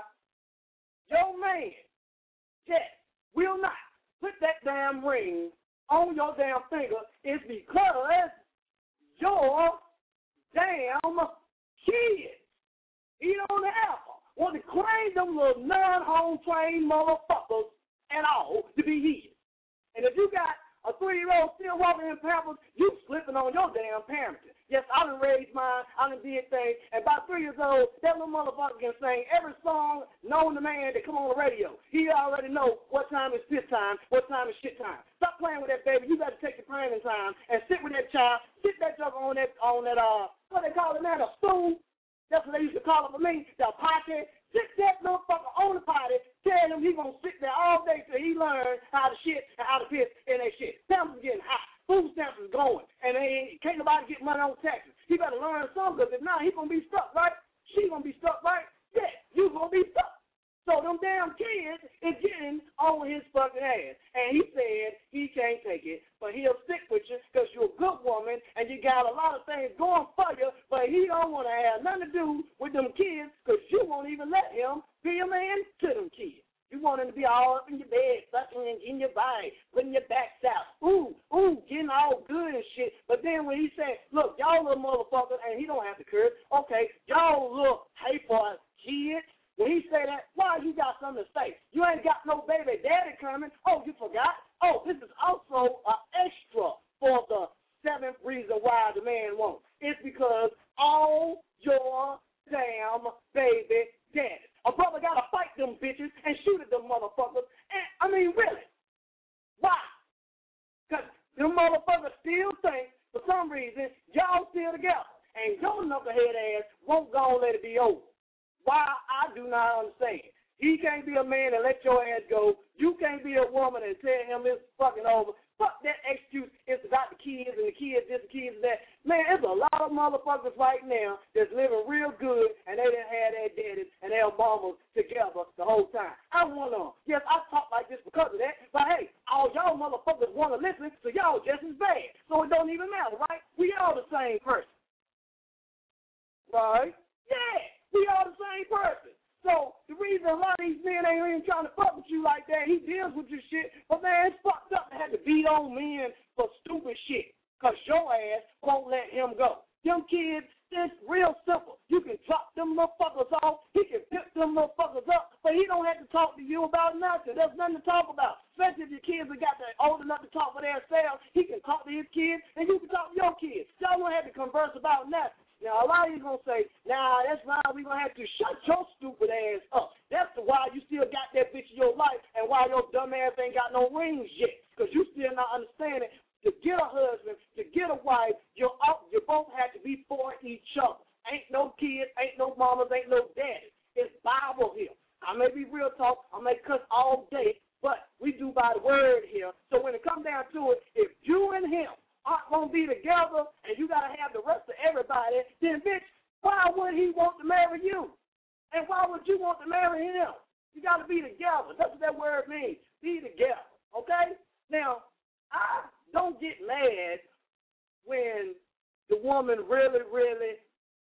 your man, Jess, will not put that damn ring on your damn finger is because your damn kid, he don't have her. Want to claim them little non-home trained motherfuckers and all to be his. And if you got a three-year-old still walking in Pampers, you slipping on your damn parenting. Yes, I done raised mine, I done did things, and by three years old, that little motherfucker can sing every song known to man that come on the radio. He already know what time is piss time, what time is shit time. Stop playing with that baby. You got to take your parenting time and sit with that child, sit that joker on that, on that, uh, what they call it now, the stool. That's what they used to call it for me, the potty. Sit that motherfucker on the potty, tell him he gonna sit there all day till he learns how to shit and how to piss in that shit. Stamps is getting hot. Food stamps is going. And they ain't, can't nobody get money on taxes. He better learn something, because if not, he gonna be stuck, right? She gonna be stuck, right? Yeah, you gonna be stuck. So them damn kids is getting on his fucking ass. And he said he can't take it, but he'll stick with you because you're a good woman and you got a lot of things going for you, but he don't want to have nothing to do with them kids because you won't even let him be a man to them kids. You want him to be all up in your bed, sucking in your body, putting your backs out. Ooh, ooh, getting all good and shit. But then when he said, look, y'all little motherfuckers, and he don't have to curse, okay, y'all little hateful kids. When he say that, why you got something to say? You ain't got no baby daddy coming. Oh, you forgot? Oh, this is also an extra for the seventh reason why the man won't. It's because all your damn baby daddies. A brother got to fight them bitches and shoot at them motherfuckers. And, I mean, really. Why? Because them motherfuckers still think, for some reason, y'all still together. And your knucklehead ass won't go and let it be over. Why, I do not understand. He can't be a man and let your ass go. You can't be a woman and tell him it's fucking over. Fuck that excuse. It's about the kids and the kids this, the kids that. Man, there's a lot of motherfuckers right now that's living real good and they didn't have their daddies and their mamas together the whole time. I'm one of them. Yes, I talk like this because of that, but hey, all y'all motherfuckers want to listen, so y'all just as bad. So it don't even matter, right? We all the same person. Right? Yeah. We all the same person. So the reason a lot of these men ain't even trying to fuck with you like that, he deals with your shit. But man, it's fucked up to have to beat on men for stupid shit. Because your ass won't let him go. Them kids, it's real simple. You can drop them motherfuckers off. He can pick them motherfuckers up. But he don't have to talk to you about nothing. There's nothing to talk about. Especially if your kids have got that old enough to talk for themselves. He can talk to his kids, and you can talk to your kids. Y'all don't have to converse about nothing. Now, a lot of you going to say, nah, that's why we're going to have to shut your stupid ass up. That's why you still got that bitch in your life and why your dumb ass ain't got no rings yet, because you still not understanding. To get a husband, to get a wife, you're up, you both have to be for each other. Ain't no kids, ain't no mamas, ain't no daddies. It's Bible here. I may be real talk, I may cuss all day, but we do by the word here. So when it comes down to it, if you and him aren't going to be together and you got to have the rest of everybody, then, bitch, why would he want to marry you? And why would you want to marry him? You got to be together. That's what that word means, be together, okay? Now, I don't get mad when the woman really, really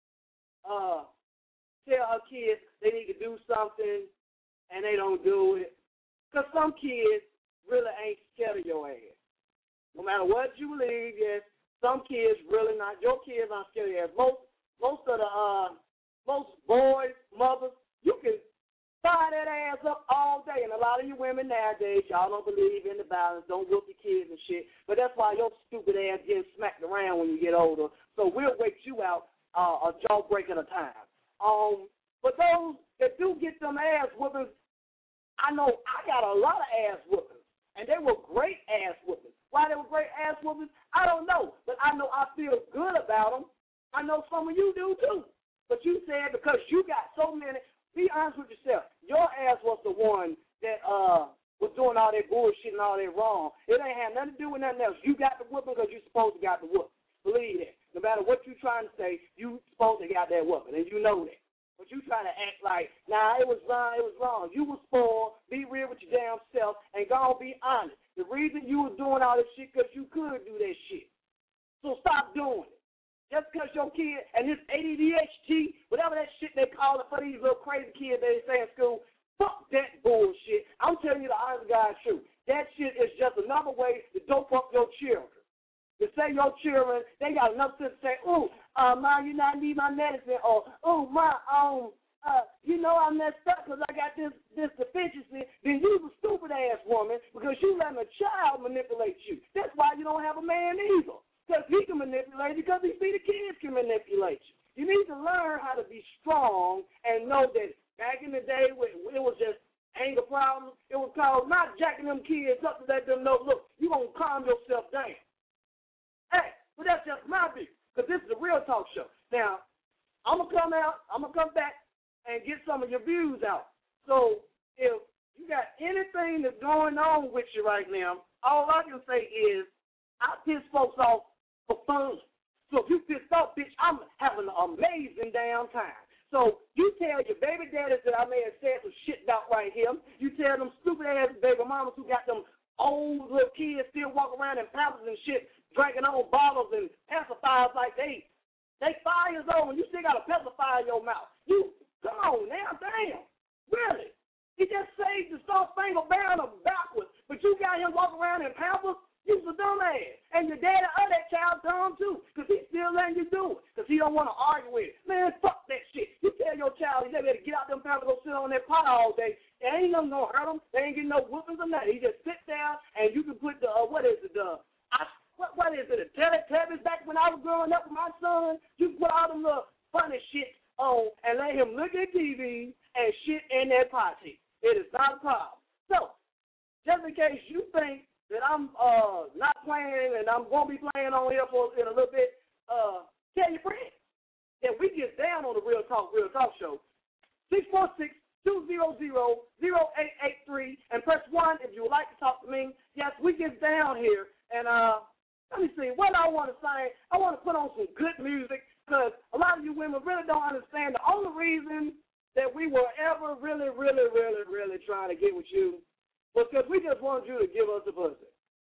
uh, tell her kids they need to do something and they don't do it. Because some kids really ain't scared of your ass. No matter what you believe, yes, some kids really not. Your kids aren't scared of your ass. Most, most of the, uh, most boys, mothers, you can fire that ass up all day. And a lot of you women nowadays, y'all don't believe in the balance, don't whoop your kids and shit. But that's why your stupid ass getting smacked around when you get older. So we'll wake you out uh, a jaw break at a time. Um, but those that do get them ass whoopings, I know I got a lot of ass whoopings, and they were great ass whoopings. Why they were great ass whoopings, I don't know, but I know I feel good about them. I know some of you do too. But you said because you got so many, be honest with yourself, your ass was the one that uh was doing all that bullshit and all that wrong. It ain't had nothing to do with nothing else. You got the whooping because you supposed to got the whooping. Believe that. No matter what you trying to say, you supposed to got that whooping, and you know that. But you trying to act like, nah, it was wrong, it was wrong. You was spoiled. Be real with your damn self, and go on, be honest. The reason you was doing all this shit because you could do that shit. So stop doing it. Just because your kid and this A D H D, whatever that shit they call it for these little crazy kids they say in school, fuck that bullshit. I'm telling you the honest God's truth. That shit is just another way to dope up your children. To say your children, they got enough sense to say, ooh, uh, Mom, you not need my medicine, or, ooh, my, um, uh, you know I messed up because I got this, this deficiency, then you a stupid-ass woman because you letting a child manipulate you. That's why you don't have a man either, because he can manipulate you because he see the kids can manipulate you. You need to learn how to be strong and know that back in the day when it was just anger problems, it was called not jacking them kids up to let them know, look, you're going to calm yourself down. Hey, but that's just my view, because this is a real talk show. Now, I'm going to come out, I'm going to come back and get some of your views out. So if you got anything that's going on with you right now, all I can say is I piss folks off for fun. So if you pissed off, bitch, I'm having an amazing damn time. So you tell your baby daddies that I may have said some shit about right here. You tell them stupid-ass baby mamas who got them old little kids still walking around in pampers and shit, drinking on bottles and pacifiers like they they five years old and you still got a pacifier in your mouth. You, come on now, damn. Really? He just saved the Star-Spangled Banner backwards, but you got him walking around in pampers? You's a dumbass. And your daddy of that child dumb too, because he's still letting you do it, because he don't want to argue with it. Man, fuck that shit. You tell your child he better get out them pampers and go sit on that pot all day. It ain't nothing gonna hurt him. They ain't getting no whoopings or nothing. He just sit down and you can put the, uh, what is it, the, I, what, what is it, a Teletubbies back when I was growing up with my son? You put all them little funny shit on and let him look at T V and shit in that potty. It is not a problem. So, just in case you think that I'm uh, not playing and I'm going to be playing on here for in a little bit, uh, tell your friends that we get down on the Real Talk, Real Talk show. six four six, two zero zero, zero eight eight three and press one if you would like to talk to me. Yes, we get down here. And uh, let me see, what I want to say, I want to put on some good music because a lot of you women really don't understand the only reason that we were ever really, really, really, really trying to get with you was because we just wanted you to give us a pussy.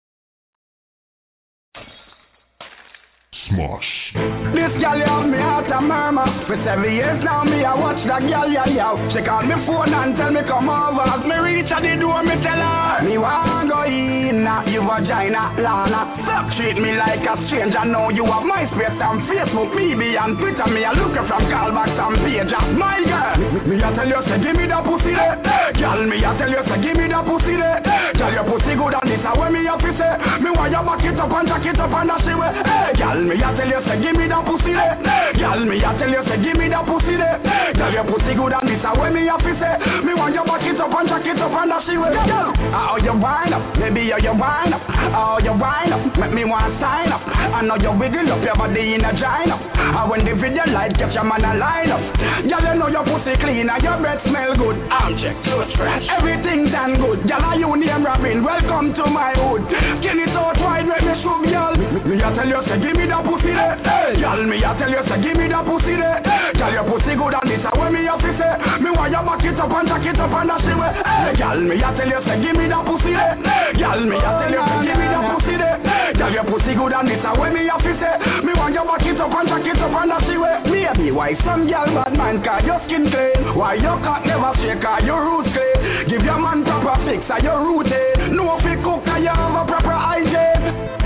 Smosh. This gal have me out a murmur. For seven years now me I watch that gal ya ya. She call me phone and tell me come over. As me reach at the door me tell her me want go in at your vagina, Lana. Stop treat me like a stranger. Now you have MySpace and Facebook, me be and Twitter. Me a looking from callbacks and pages. My girl, me, me a tell you say give me that pussy there. Gal me a tell you say give me that pussy there. Tell your pussy good and this a way me have to say. Me want you back it up and jack it up and that's the way. Hey, gal me a tell you say give me that pussy there. Gal me a tell you say give me that pussy there. Tell your pussy good and this a way me have to say. Me want your back it up and jack it up and dash it with. How you wind up, baby, how you wind up, how you wind up, make me want sign up. I know you wiggle up your body in a giant up. And when the video light catch your man a line up. Girl, you know your pussy clean and your breath smell good. I'm check to trash. Everything done good. Girl, are you name Robin? Welcome to my hood. Skin it out wide, let me show girl. Me a tell you, say give me that pussy there. Girl, me a tell you, say give me that pussy there. Girl, your pussy good and this a way me have to say. Me want you back it up and jack it up and dash it way. Girl, me a tell you, say give me that pussy there. Girl, me a tell you, say give me that pussy there. Girl, your pussy good and this a way me have to say. Me want you back it up and jack it up and dash it way. Maybe why some girl bad man cause your skin clean. Why your cock never shake cause your roots clean. Give your man proper fix cause your rooted. No fi cook cause you have a proper hygiene.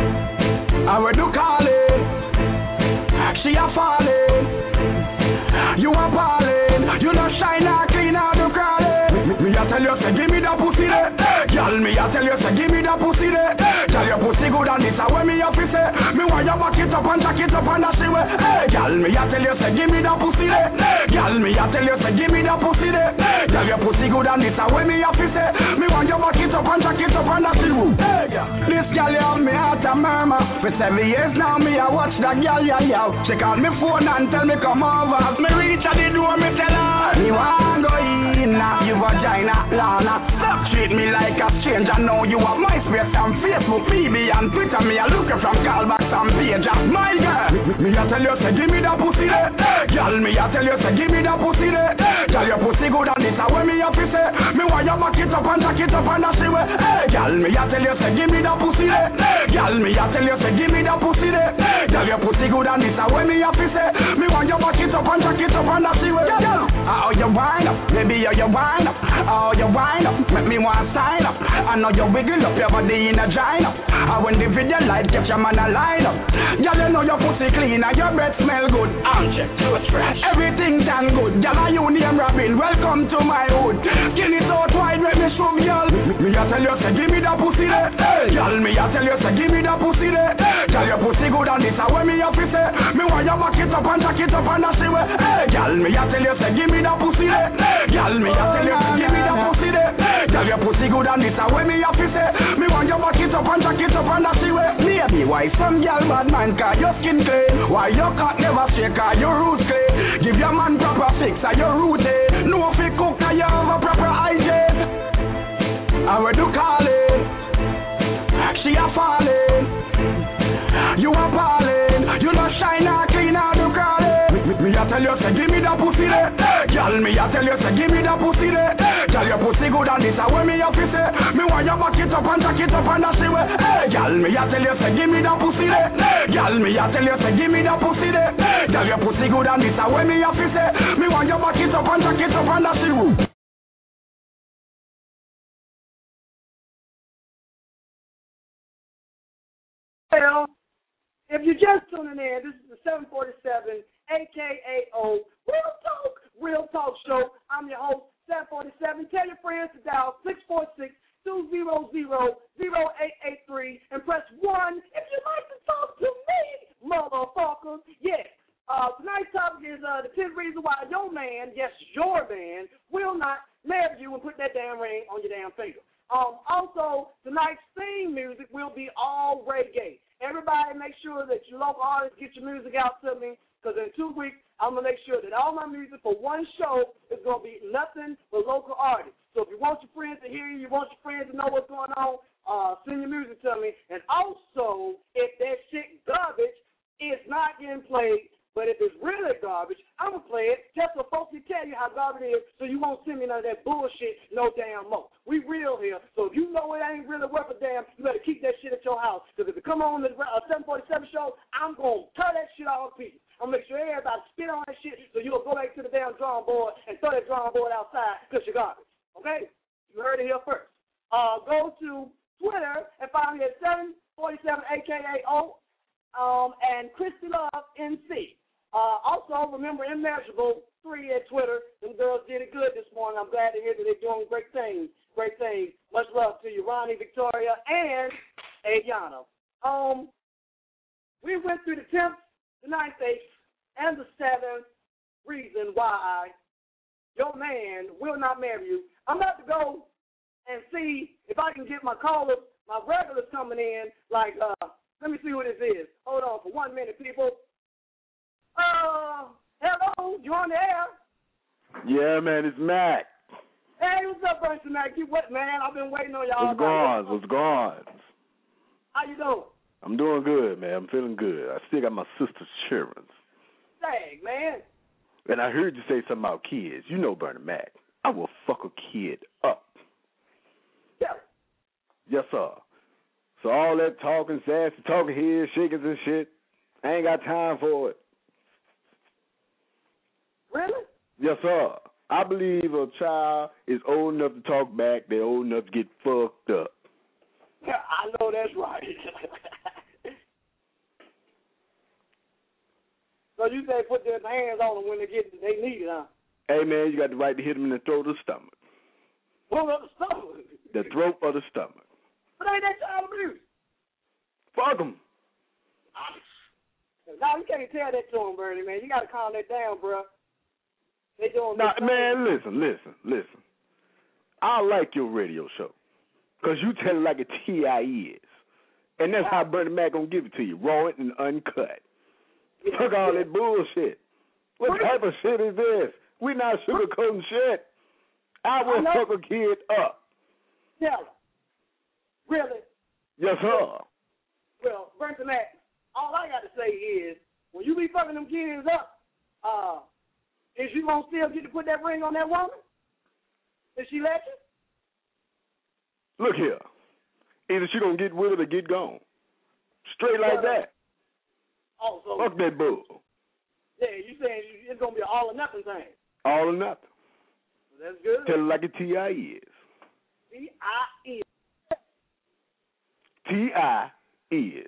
I will do call it. She a falling. You a balling. You no shine or clean or do crawling. Me, me a tell you say give me that pussy there. Girl, me a tell you say give me that pussy there. Tell your pussy good and this a way me have to say. Me want you back it up and jack it up and dash it way. Hey, girl, me a tell you say give me that pussy there. Girl, me a tell you say give me that pussy there. Tell your pussy good and this a way me have to say. Me want you back it up and jack it up and dash it way. Hey, girl, this girl you have me heart a murmur. For seven years now me a watch that girl ya ya. She call me phone and tell me come over. As me reach at the door me tell her me want go in now you vagina Lana. Stop treat me like a stranger. Now you have MySpace and Facebook, P B and Twitter. Me a look from callbacks and pages. My girl, me, me a tell you say give me that pussy there. Girl, me a tell you say give me that pussy there. Tell your pussy good and this a way me have to say. Me want you back it up and jack it up and dash it way. Hey, girl, me a tell you say give me that pussy there. Girl, me a tell you say give me that pussy there. Tell your pussy good and this a way me have to say. Me want you back it up and jack it up and dash it way. How you wind up, baby, how you wind up, how you wind up, make me want sign up. I know you wiggle up your body in a giant up. And when the video light catch your man a line up. Girl, you know your pussy clean and your breath smell good. I'm check to trash. Everything done good. Girl, are you name Robin? Welcome to my hood. Skin it out wide, let me show girl. Me a tell you say give me that pussy there. Girl, me a tell you say give me that pussy there. Tell your pussy good and this a way me have to say. Me want you back it up and jack it up and dash it way. Hey, girl, me a tell you say give me that pussy there. Girl, me a tell you say give me that pussy there. Tell your pussy good and this a way me have to say. Me want you back it up and jack it up and dash it way. Maybe why some girl bad man cause your skin clean. Why your cock never shake cause your roots clean. Give your man proper fix cause your rooted. No fi cook cause you have a proper hygiene. I will do call it. She a falling. You a balling. You no shine or clean or do crawling. Me, me a tell you say give me that pussy there. Girl, me a tell you say give me that pussy there. Tell your pussy good and this a way me have to say. Me want you back it up and jack it up and dash it way. Hey, girl, me a tell you say give me that pussy there. Girl, me a tell you say give me that pussy there. Tell your pussy good and this a way me have to say. Me want you back it up and jack it up and dash it way. Well, if you're just tuning in, this is the seven forty-seven, a k a. O, Real Talk, Real Talk Show. I'm your host, seven forty-seven. Tell your friends to dial six four six, two zero zero, zero eight eight three and press one if you'd like to talk to me, motherfuckers. Yes. Uh, tonight's topic is uh, the ten reasons why your man, yes, your man, will not marry you and put that damn ring on your damn finger. Um, also, tonight's theme music will be all reggae. Everybody make sure that your local artists get your music out to me, because in two weeks, I'm going to make sure that all my music for one show is going to be nothing but local artists. So if you want your friends to hear you, you want your friends to know what's going on, uh, send your music to me. And also, if that shit garbage is not getting played, but if it's really garbage, I'm going to play it just so folks can tell you how garbage it is, so you won't send me none of that bullshit no damn more. We real here, so if you know it ain't really worth a damn, you better keep that shit at your house. Because if it come on the uh, seven forty-seven show, I'm going to tear that shit all to pieces. I'm going to make sure everybody spit on that shit so you'll go back to the damn drawing board and throw that drawing board outside because you're garbage. Okay? You heard it here first. Uh, go to Twitter and find me at seven forty-seven, a k a. O, um, and Christy Love, N C. Uh, also, remember Immeasurable three at Twitter. Them girls did it good this morning. I'm glad to hear that they're doing great things. Great things. Much love to you, Ronnie, Victoria, and Ayana. Um, we went through the tenth, the ninth, eighth, and the seventh. reason why your man will not marry you. I'm about to go and see if I can get my callers, my regulars coming in. Like, uh, let me see who this is. Hold on for one minute, people. Uh, hello, you on the air? Yeah, man, it's Mac. Hey, what's up, Buster Mac? You what, man? I've been waiting on y'all. What's going on? What's going on? How you doing? I'm doing good, man. I'm feeling good. I still got my sister's children. Dang, man. And I heard you say something about kids. You know Bernie Mac. I will fuck a kid up. Yeah. Yes, sir. So all that talking, sassy, talking heads, shakers and shit, I ain't got time for it. Really? Yes, sir. I believe a child is old enough to talk back. They're old enough to get fucked up. Yeah, I know that's right. So you say put their hands on them when they get they need it, huh? Hey, man, you got the right to hit them in the throat or the stomach. Throat of the stomach? The throat or the stomach. But ain't that child abuse? Fuck them. No, you can't tell that to them, Bernie, man. You got to calm that down, bro. They doing Nah, man, listen, listen, listen. I like your radio show because you tell it like a T I is. And that's how Bernie Mac going to give it to you, raw and uncut. Yeah, Fuck all yeah. that bullshit. What type of shit is this? We not sugarcoating shit. I will fuck a kid up. Tell her. Really? Yes, sir. Well, Bernie Mac, all I got to say is, when you be fucking them kids up, uh, is you going to still get to put that ring on that woman? Is she let you? Look here. Either she going to get with it or get gone. Straight like that. Oh, so Fuck that bull. Yeah, you saying it's going to be an all or nothing thing. All or nothing. That's good. Tell it like a T I is. T I is. T I is.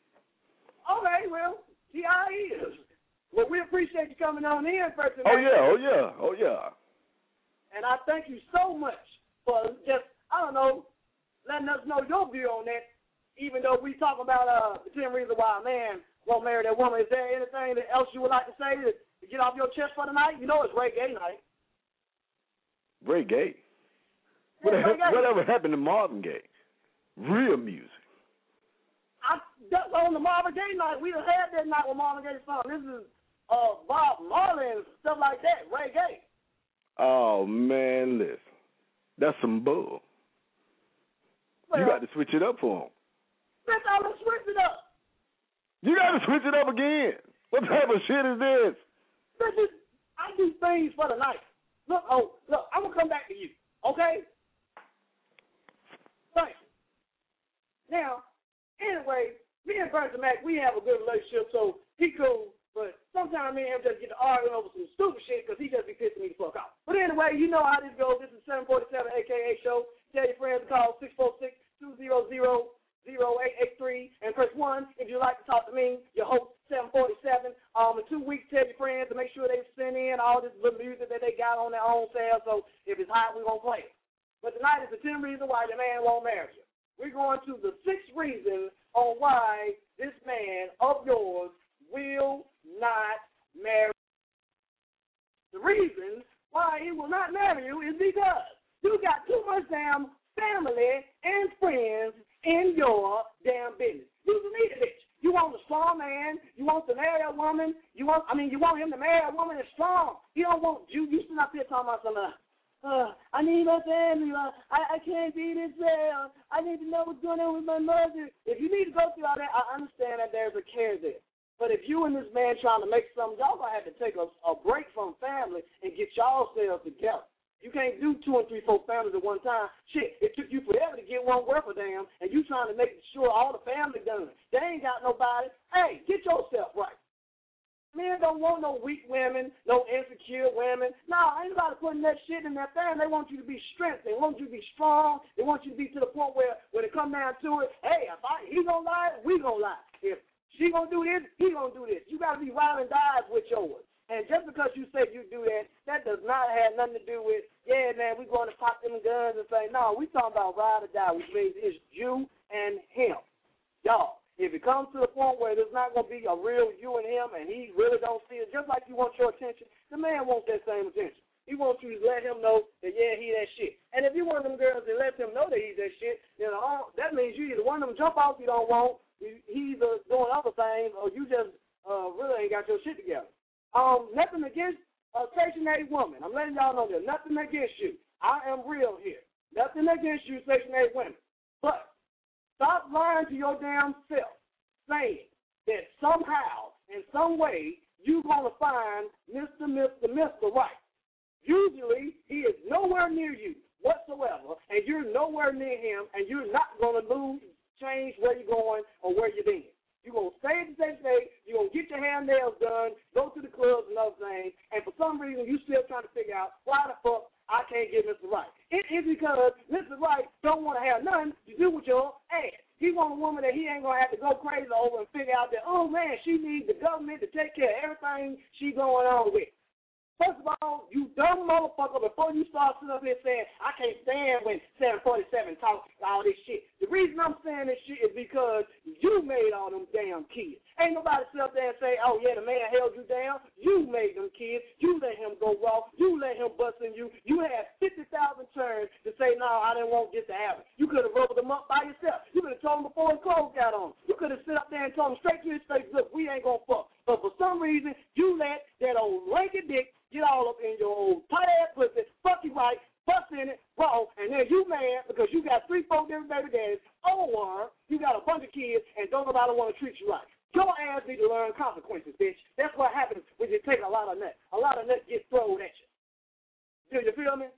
Okay, well, T I is. Well, we appreciate you coming on in, First Oh, yeah, oh, yeah, oh, yeah. And I thank you so much for just, I don't know, letting us know your view on that, even though we talk about uh, the ten reasons why a man won't marry that woman. Is there anything else you would like to say to, to get off your chest for the night? You know it's reggae night. Ray Gay. What Yeah, Ray Gay. Whatever happened to Marvin Gaye? Real music. I, that's on the Marvin Gaye night. We done had that night with Marvin Gaye's song. This is uh, Bob Marley and stuff like that. Ray Gay. Oh, man, listen. That's some bull. Well, you got to switch it up for him. Bitch, I'm going to switch it up. You got to switch it up again. What type of shit is this? Bitches, I do things for the night. Look, oh, look, I'm going to come back to you, okay? Thanks. Now, anyway, me and Bernie Mac, we have a good relationship, so he cool, but sometimes me and him just get to arguing over some stupid shit because he just be pissing me the fuck off. But anyway, you know how this goes. This is seven forty-seven, a k a. Show. Tell your friends to call six four six, two zero zero, zero eight eight three and press one if you'd like to talk to me, your host, seven forty-seven. Um, in two weeks, tell your friends to make sure they send in all this little music that they got on their own sale, so if it's hot, we're going to play it. But tonight is the ten reasons why your man won't marry you. We're going to the six reasons on why this man of yours will not marry you. The reason why he will not marry you is because you got too much damn family and friends in your damn business. You need a bitch. You want a strong man. You want to marry a woman. You want, I mean, you want him to marry a woman that's strong. He don't want you. You sit up here talking about some, uh, uh, I need my family. Uh, I, I can't be this way. Uh, I need to know what's going on with my mother. If you need to go through all that, I understand that there's a care there. But if you and this man trying to make something, y'all going to have to take a, a break from family and get y'all selves together. You can't do two and three, four families at one time. Shit, it took you forever to get one worth a damn, and you trying to make sure all the family done. They ain't got nobody. Hey, get yourself right. Men don't want no weak women, no insecure women. No, ain't nobody putting that shit in their family. They want you to be strength. They want you to be strong. They want you to be to the point where when it come down to it, hey, if I, he gonna lie, we gonna lie. If she gonna do this, he gonna do this. You gotta be ride and dies with yours. And just because you say you do that, that does not have nothing to do with, yeah, man, we going to pop them guns and say, no, we talking about ride or die, which means it's you and him. Y'all. If it comes to the point where there's not going to be a real you and him and he really don't see it, just like you want your attention, the man wants that same attention. He wants you to let him know that, yeah, he that shit. And if you're one of them girls that let him know that he's that shit, you know, that means you either one of them jump off you don't want, he's uh, doing other things, or you just uh, really ain't got your shit together. Um, nothing against a Section eight woman. I'm letting y'all know there's nothing against you. I am real here. Nothing against you, Section eight women. But stop lying to your damn self, saying that somehow, in some way, you're going to find Mister Mister Mister Right. Usually, he is nowhere near you whatsoever, and you're nowhere near him, and you're not going to lose, change where you're going or where you've been. You're going to stay at the same state, you're going to get your hair and nails done, go to the clubs and other things, and for some reason, you're still trying to figure out why the fuck I can't get Mister Right. It is because Mister Right don't want to have nothing to do with your ass. He want a woman that he ain't going to have to go crazy over and figure out that, oh, man, she needs the government to take care of everything she going on with. First of all, you dumb motherfucker, before you start sitting up here saying, I can't stand when seven forty-seven talk all this shit. The reason I'm saying this shit is because you made all them damn kids. Ain't nobody sit up there and say, oh, yeah, the man held you down. You made them kids. You let him go raw. You let him bust in you. You had fifty thousand turns to say, no, I didn't want this to happen. You could have rolled them up by yourself. You could have told him before his clothes got on. You could have sit up there and told him straight to his face, look, we ain't going to fuck. But for some reason, you let that old lanky dick get all up in your old tight-ass pussy, fuck you right, bust in it, raw, and then you mad because you got three, four different baby daddies, or you got a bunch of kids and don't nobody want to treat you right. Your ass need to learn consequences, bitch. That's what happens when you take a lot of nuts. A lot of nuts get thrown at you. Do you feel me?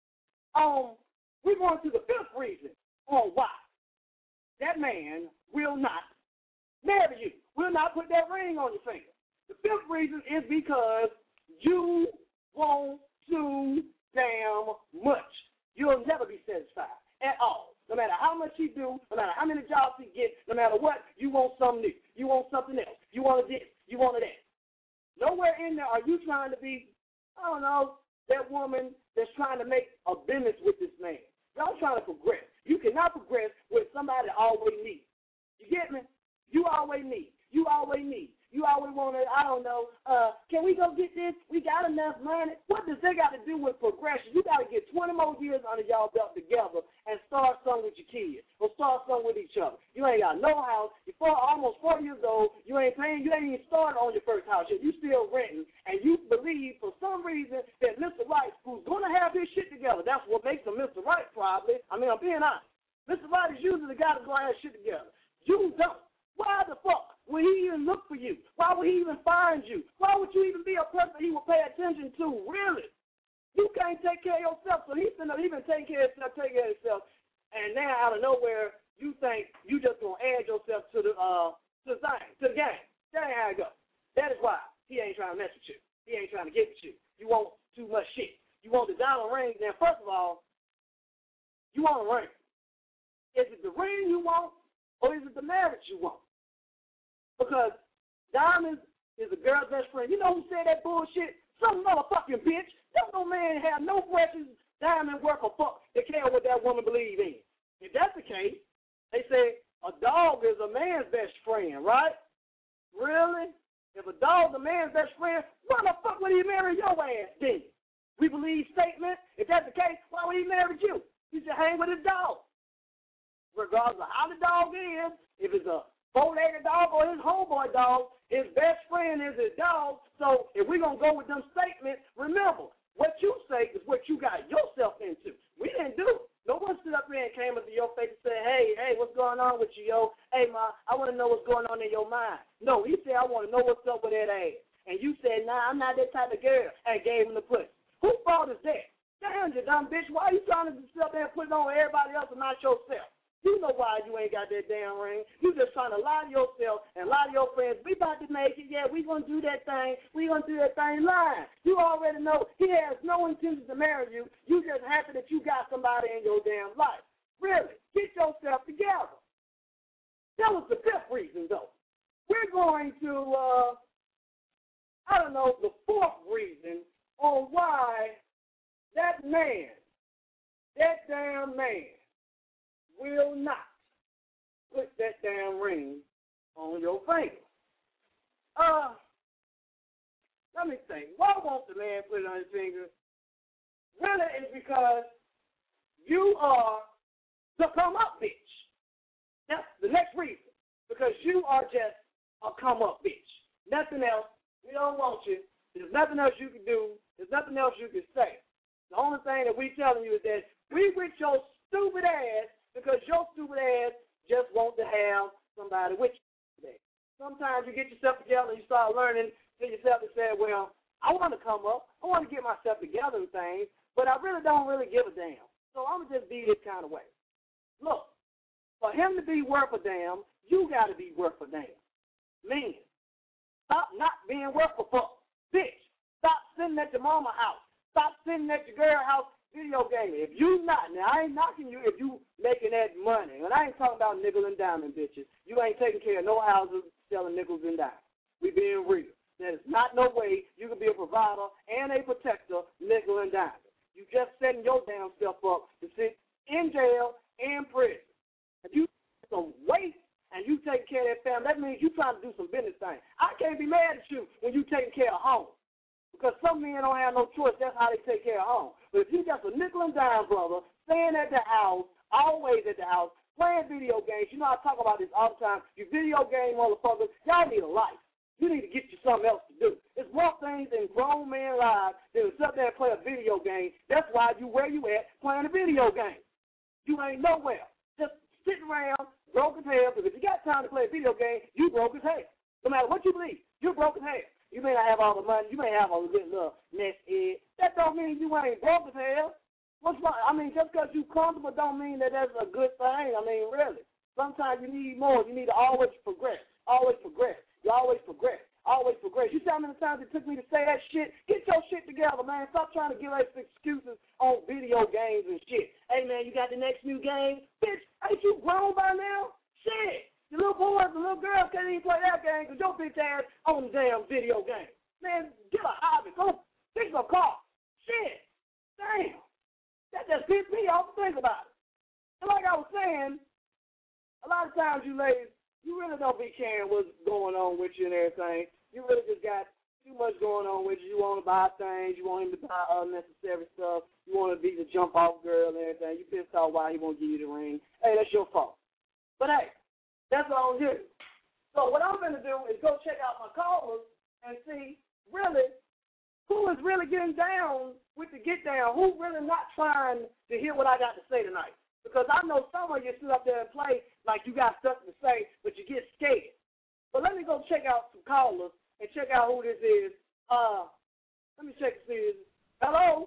Um, we're going to the fifth reason on why that man will not marry you, will not put that ring on your finger. The fifth reason is because you want too damn much. You'll never be satisfied at all. No matter how much he do, no matter how many jobs he gets, no matter what, you want something new. You want something else. You want this. You want that. Nowhere in there are you trying to be, I don't know, that woman that's trying to make a business with this man. Y'all trying to progress. You cannot progress with somebody that always needs. You get me? You always need. You always need. You always want to, I don't know, uh, can we go get this? We got enough money. What does that got to do with progression? You got to get twenty more years under y'all belt together and start something with your kids or start something with each other. You ain't got no house. You're four, almost forty years old. You ain't paying. You ain't even started on your first house yet. You still renting. And you believe for some reason that Mister Right, who's going to have his shit together, that's what makes him Mister Right probably. I mean, I'm being honest. Mister Right is usually the guy that's going to have his shit together. You don't. Why the fuck would he even look for you? Why would he even find you? Why would you even be a person he would pay attention to? Really? You can't take care of yourself, so he's been even taking care of himself, taking care of himself, and now out of nowhere, you think you just going to add yourself to the, uh, to the thing, to the game. That ain't how it goes. That is why he ain't trying to mess with you. He ain't trying to get with you. You want too much shit. You want the diamond ring. Now, first of all, you want a ring. Is it the ring you want, or is it the marriage you want? Because diamonds is a girl's best friend. You know who said that bullshit? Some motherfucking bitch. That no man have no precious diamond worth of fuck to care what that woman believe in. If that's the case, they say a dog is a man's best friend, right? Really? If a dog's a man's best friend, why the fuck would he marry your ass then? We believe statement. If that's the case, why would he marry you? He should hang with his dog. Regardless of how the dog is, if it's a four-legged dog or his homeboy dog, his best friend is his dog. So if we're going to go with them statements, remember, what you say is what you got yourself into. We didn't do it. No one stood up here and came up to your face and said, hey, hey, what's going on with you, yo? Hey, ma, I want to know what's going on in your mind. No, he said, I want to know what's up with that ass. And you said, nah, I'm not that type of girl, and gave him the pussy. Whose fault is that? Damn, you dumb bitch. Why are you trying to sit up there and put it on everybody else and not yourself? You know why you ain't got that damn ring. You just trying to lie to yourself and lie to your friends. We about to make it. Yeah, we going to do that thing. We going to do that thing lying. You already know he has no intention to marry you. You just happy that you got somebody in your damn life. Really, get yourself together. That was the fifth reason, though. We're going to, uh, I don't know, the fourth reason on why that man, that damn man, will not put that damn ring on your finger. Uh, let me think. Why won't the man put it on his finger? Really, it's because you are the come up bitch. That's the next reason. Because you are just a come up bitch. Nothing else. We don't want you. There's nothing else you can do. There's nothing else you can say. The only thing that we telling you is that we with your stupid ass because your stupid ass just want to have somebody with you today. Sometimes you get yourself together and you start learning to yourself and say, well, I want to come up. I want to get myself together and things, but I really don't really give a damn. So I'm going to just be this kind of way. Look, for him to be worth a damn, you got to be worth a damn. Man, stop not being worth a fuck. Bitch, stop sitting at your mama's house. Stop sitting at your girl's house video gaming. If you not, now I ain't knocking you if you making that money. And I ain't talking about nickel and diamond bitches. You ain't taking care of no houses selling nickels and dimes. We being real. There's not no way you can be a provider and a protector, nickel and diamond. You just setting your damn self up to sit in jail and prison. If you some weight and you taking care of that family, that means you trying to do some business things. I can't be mad at you when you taking care of home. Because some men don't have no choice. That's how they take care of home. But if you just a nickel and dime brother, staying at the house, always at the house, playing video games, you know I talk about this all the time. You video game motherfuckers, y'all need a life. You need to get you something else to do. There's more things in grown man lives than to sit there and play a video game. That's why you where you at playing a video game. You ain't nowhere. Just sitting around, broke as hell, because if you got time to play a video game, you broke as hell. No matter what you believe, you're broke as hell. You may not have all the money. You may have a good little nest egg. That don't mean you ain't broke as hell. What's wrong? I mean, just because you comfortable don't mean that that's a good thing. I mean, really. Sometimes you need more. You need to always progress. Always progress. You always progress. Always progress. You see how many times it took me to say that shit? Get your shit together, man. Stop trying to give us excuses on video games and shit. Hey, man, you got the next new game? Bitch, ain't you grown by now? Shit. The little boys and little girls can't even play that game because your bitch ass on the damn video game. Man, get a hobby. Go fix a car. Shit. Damn. That just pissed me off to think about it. And like I was saying, a lot of times you ladies, you really don't be caring what's going on with you and everything. You really just got too much going on with you. You want to buy things. You want him to buy unnecessary stuff. You want to be the jump-off girl and everything. You pissed off why he won't give you the ring. Hey, that's your fault. But, hey, that's all you. So what I'm going to do is go check out my callers and see really who is really getting down with the get down, who really not trying to hear what I got to say tonight. Because I know some of you sit up there and play like you got stuff to say, but you get scared. But let me go check out some callers and check out who this is. Uh, let me check to see. Hello?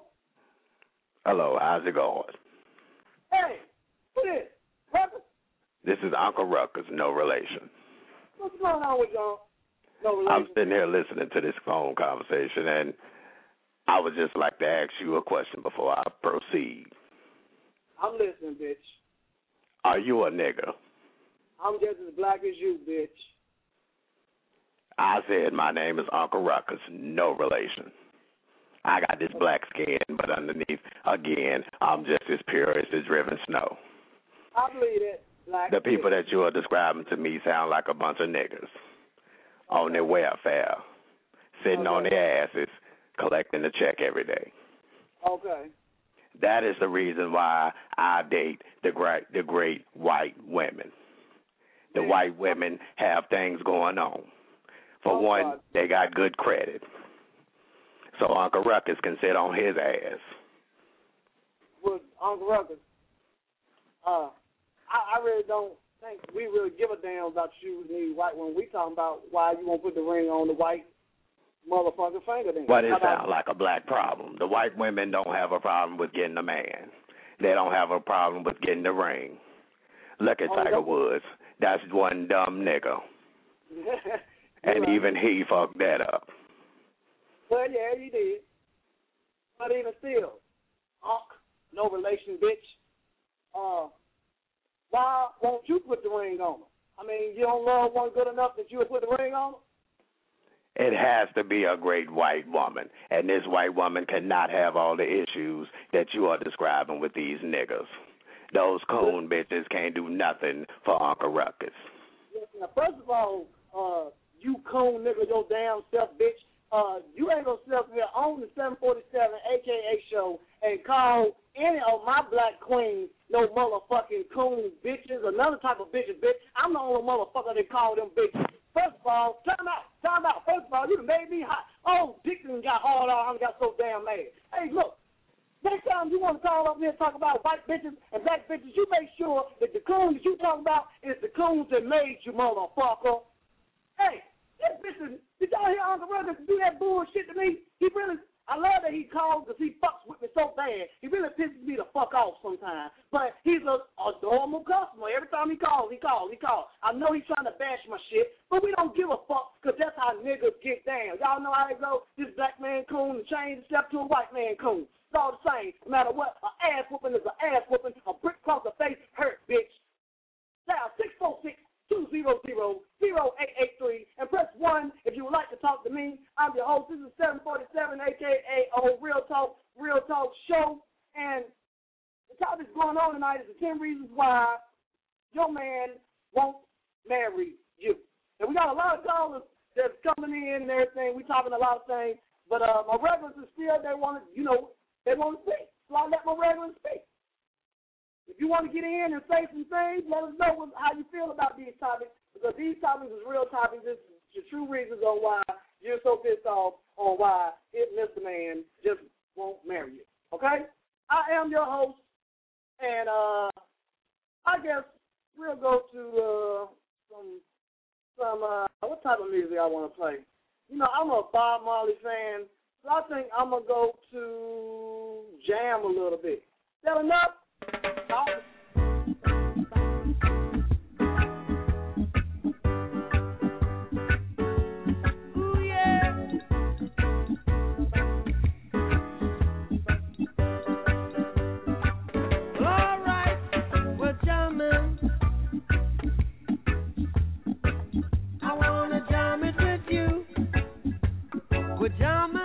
Hello, how's it going? Hey, who this? Ruckus? This is Uncle Ruckus, no relation. What's going on with y'all? No relation. I'm sitting here listening to this phone conversation, and I would just like to ask you a question before I proceed. I'm listening, bitch. Are you a nigger? I'm just as black as you, bitch. I said my name is Uncle Ruckus, no relation. I got this black skin, but underneath, again, I'm just as pure as the driven snow. I believe it. Black the people skin. that you are describing to me sound like a bunch of niggers on their welfare, sitting okay. on their asses, collecting a check every day. Okay. That is the reason why I date the great, the great white women. The yeah. white women have things going on. For oh, one, God. they got good credit. So Uncle Ruckus can sit on his ass. Well, Uncle Ruckus, uh, I, I really don't think we really give a damn about you and these white women. We talking about why you won't put the ring on the white motherfucking finger then. But it How about- sounds like a black problem. The white women don't have a problem with getting a man. They don't have a problem with getting the ring. Look at Oh, Tiger that- Woods. That's one dumb nigga. And right. even he fucked that up. Well, yeah, he did. But even still, Unc, no relation, bitch. Uh, why won't you put the ring on her? I mean, you don't love one good enough that you would put the ring on her? It has to be a great white woman, and this white woman cannot have all the issues that you are describing with these niggas. Those coon bitches can't do nothing for Uncle Ruckus. Now, first of all, uh, you coon nigga, your damn self, bitch. Uh, you ain't gonna sit up here on the seven forty-seven A K A show and call any of my black queens no motherfucking coon bitches, another type of bitches, bitch. I'm the only motherfucker that call them bitches. First of all, time out, time out. First of all, you done made me hot. Oh, Dixon got hard on, I got so damn mad. Hey, look, next time you want to call up here and talk about white bitches and black bitches, you make sure that the coons that you talk about is the coons that made you, motherfucker. Hey, this bitch is, did y'all hear Uncle Ruggers do that bullshit to me? He really, I love that he calls because he fucks with me so bad. He really pisses me the fuck off sometimes. But he's a, a normal customer. Every time he calls, he calls, he calls. I know he's trying to bash my shit, but we don't give a fuck because that's how niggas get down. Y'all know how it goes? This black man coon and change himself to a white man coon. It's all the same. No matter what, an ass whooping is an ass whooping. A brick across the face hurt, bitch. Dial six four six, two zero zero, zero eight eight three and press one if you would like to talk to me. I'm your host. This is seven forty-seven, a k a. O Real Talk, Real Talk Show. And the topic going on tonight is the ten reasons why your man won't marry you. And we got a lot of callers that's coming in and everything. We talking a lot of things. But uh, my regulars are still, they want to, you know, they want to speak. So I let my regulars speak. If you want to get in and say some things, let us know what, how you feel about these topics, because these topics is real topics. This is the true reasons on why you're so pissed off on why it Mister Man just won't marry you. Okay? I am your host, and uh, I guess we'll go to uh, some, some uh, what type of music I want to play. You know, I'm a Bob Marley fan, so I think I'm going to go to jam a little bit. Is that enough? Ooh, yeah. All right, we're jamming. I want to jam it with you. We're jamming.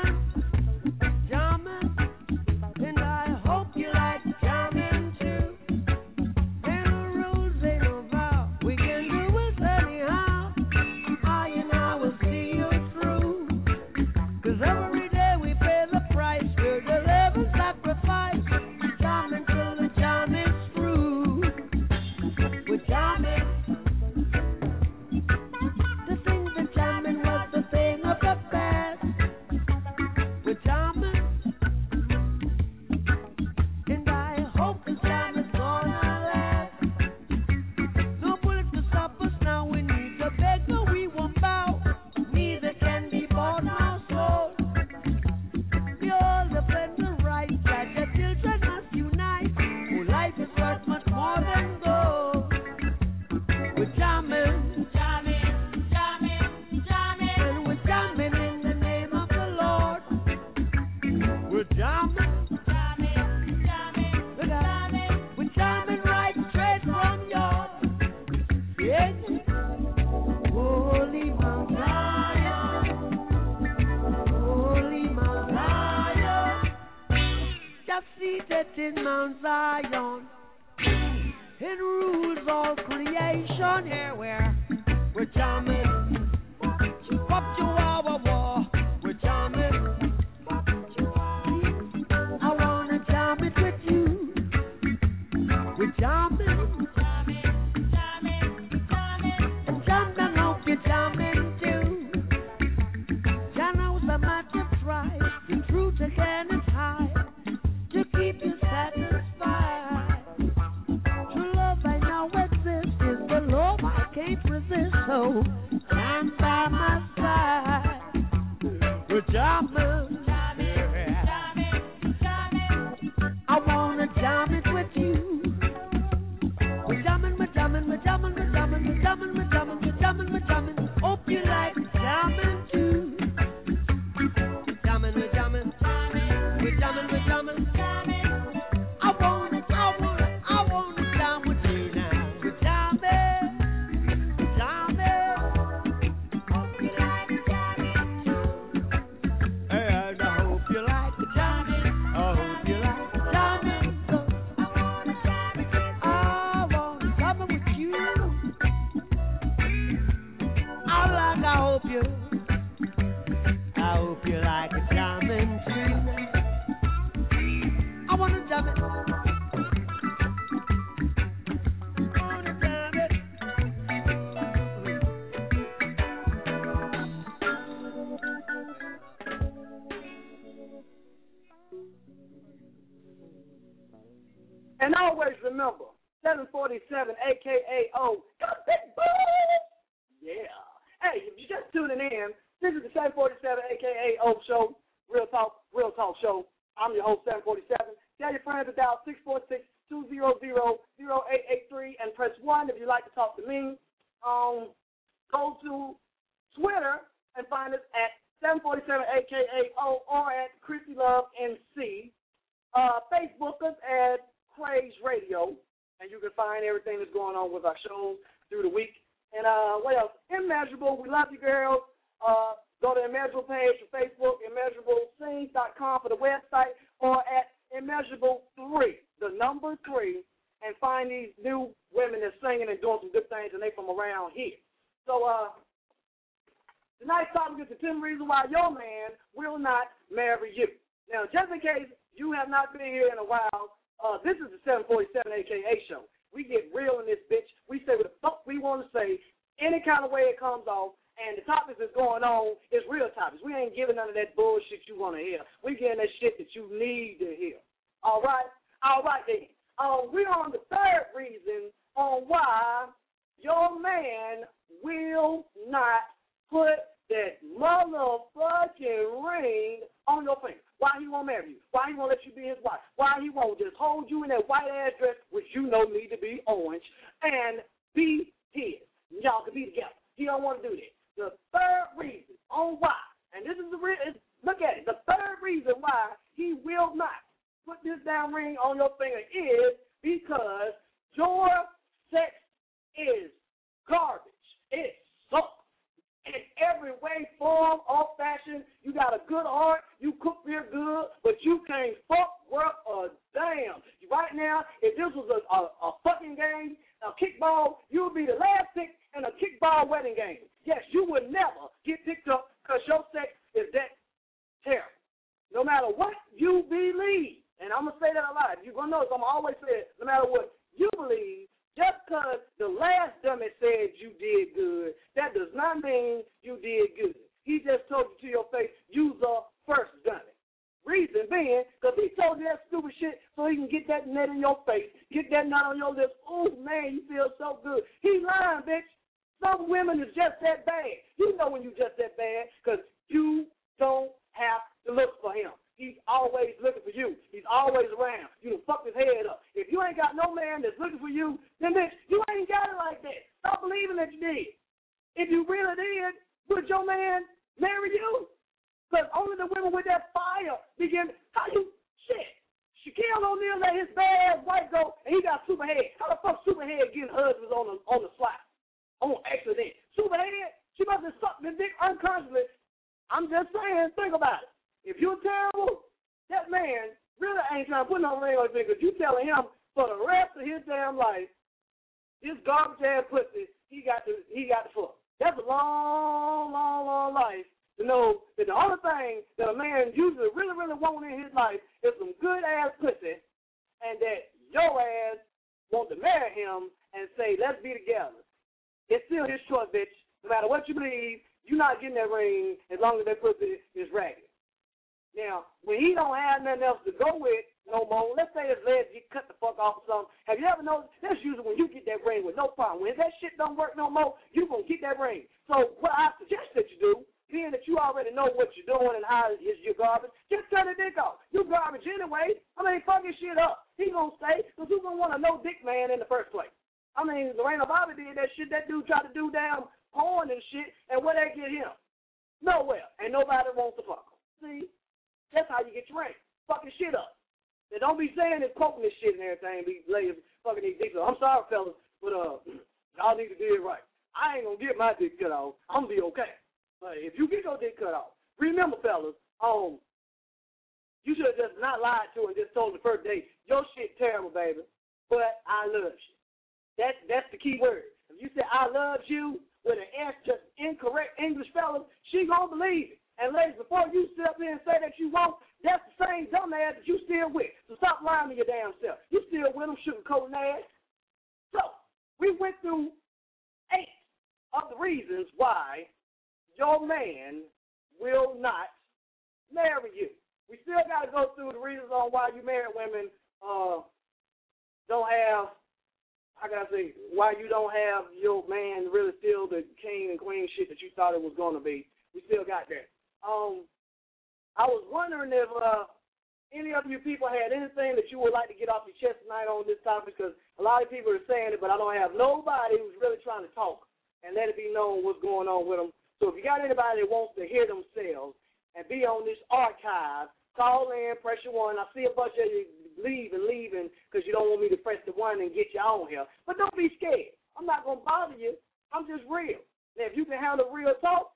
In Mount Zion, it rules all creation. Here we're we're jamming, pop chihuahua war, we're jamming. I wanna jam it with you. We're jamming, jamming, jamming, jamming, and jam and hope you're jamming too. Jah knows the matter try, the truth again is high. To keep you satisfied. True love I know exists is the love I can't resist. So And always remember, seven forty-seven, a k a. O, got big boobs. Yeah. Hey, if you're just tuning in, this is the seven forty-seven, a k a. O show, Real Talk, Real Talk show. I'm your host, seven forty-seven. Tell your friends to dial six four six, two zero zero, zero eight eight three and press one if you'd like to talk to me. Um, go to Twitter and find us at seven forty-seven, a k a. O, or at Chrissy Love N C. Uh, Facebook us at Craze Radio, and you can find everything that's going on with our shows through the week. And uh, what else? Immeasurable, we love you, girls. Uh, go to Immeasurable page for Facebook, immeasurable scenes dot com for the website, or at Immeasurable three, the number three, and find these new women that's singing and doing some good things, and they from around here. So uh, tonight's topic is the ten reasons why your man will not marry you. Now, just in case you have not been here in a while, uh, this is the seven forty-seven A K A show. We get real in this bitch. We say what the fuck we want to say, any kind of way it comes off, and the topics that's going on is real topics. We ain't giving none of that bullshit you want to hear. We getting that shit that you need to hear. All right? All right, then. Um, we're on the third reason on why your man will not put that motherfucking ring on your finger. Why he won't marry you? Why he won't let you be his wife? Why he won't just hold you in that white ass dress, which you know need to be orange, and be his? Y'all can be together. He don't want to do that. The third reason on why, and this is the real, look at it, the third reason why he will not put this damn ring on your finger is because your sex is garbage. It sucks. In every way, form, or fashion, you got a good heart, you cook real good, but you can't fuck worth a damn. Right now, if this was a, a, a fucking game, a kickball, you would be the last pick in a kickball wedding game. Yes, you would never get picked up because your sex is that terrible. No matter what you believe, and I'm going to say that a lot. If you're going to notice, I'm going to always say it, no matter what you believe, just because the last dummy said you did good, that does not mean you did good. He just told you to your face, you the first dummy. Reason being, because he told you that stupid shit so he can get that net in your face, get that nut on your lips. Oh, man, you feel so good. He lying, bitch. Some women is just that bad. You know when you just that bad because you don't have to look for him. He's always looking for you. He's always around. You done fucked his head up. If you ain't got no man that's looking for you, then bitch, you ain't got it like that. Stop believing that you did. If you really did, would your man marry you? Because only the women with that fire begin, how you, shit. Shaquille O'Neal let his bad wife go, and he got Superhead. How the fuck Superhead getting husbands on the, on the slide? On accident. Superhead, she must have sucked the dick unconsciously. I'm just saying, think about it. If you're terrible, that man really ain't trying to put no ring on his finger. You telling him for the rest of his damn life, this garbage ass pussy, he got to he got to fuck. That's a long, long, long life to know that the only thing that a man usually really, really wants in his life is some good ass pussy, and that your ass want to marry him and say, let's be together. It's still his choice, bitch. No matter what you believe, you're not getting that ring as long as that pussy is ragged. Now, when he don't have nothing else to go with no more, let's say his legs get cut the fuck off or something. Have you ever noticed? That's usually when you get that ring with no problem. When that shit don't work no more, you going to get that ring. So what I suggest that you do, being that you already know what you're doing and how is your garbage, just turn the dick off. You garbage anyway. I mean, fuck his shit up. He going to stay because who's going to want a no-dick man in the first place? I mean, Lorena Bobby did that shit. That dude tried to do damn porn and shit, and where that get him? Nowhere. And nobody wants to fuck him. See? That's how you get your ring. Fucking shit up. Now, don't be saying this, quoting this shit and everything, be ladies fucking these dicks up. I'm sorry, fellas, but uh, y'all need to do it right. I ain't gonna get my dick cut off. I'm gonna be okay. But if you get your dick cut off, remember, fellas, um, you should have just not lied to her and just told the first date, your shit terrible, baby, but I love you. That's that's the key word. If you say I love you with an S, just incorrect English, fellas, she gonna believe it. And ladies, before you sit up here and say that you won't, that's the same dumbass that you still with. So stop lying to your damn self. You still with them, sugarcoating ass. So we went through eight of the reasons why your man will not marry you. We still got to go through the reasons on why you marry women uh, don't have, how can I say, why you don't have your man really still the king and queen shit that you thought it was going to be. We still got that. Um, I was wondering if uh, any of you people had anything that you would like to get off your chest tonight on this topic, because a lot of people are saying it, but I don't have nobody who's really trying to talk and let it be known what's going on with them. So if you got anybody that wants to hear themselves and be on this archive, call in, press your one. I see a bunch of you leaving, leaving, because you don't want me to press the one and get you on here. But don't be scared. I'm not going to bother you. I'm just real. Now, if you can handle real talk,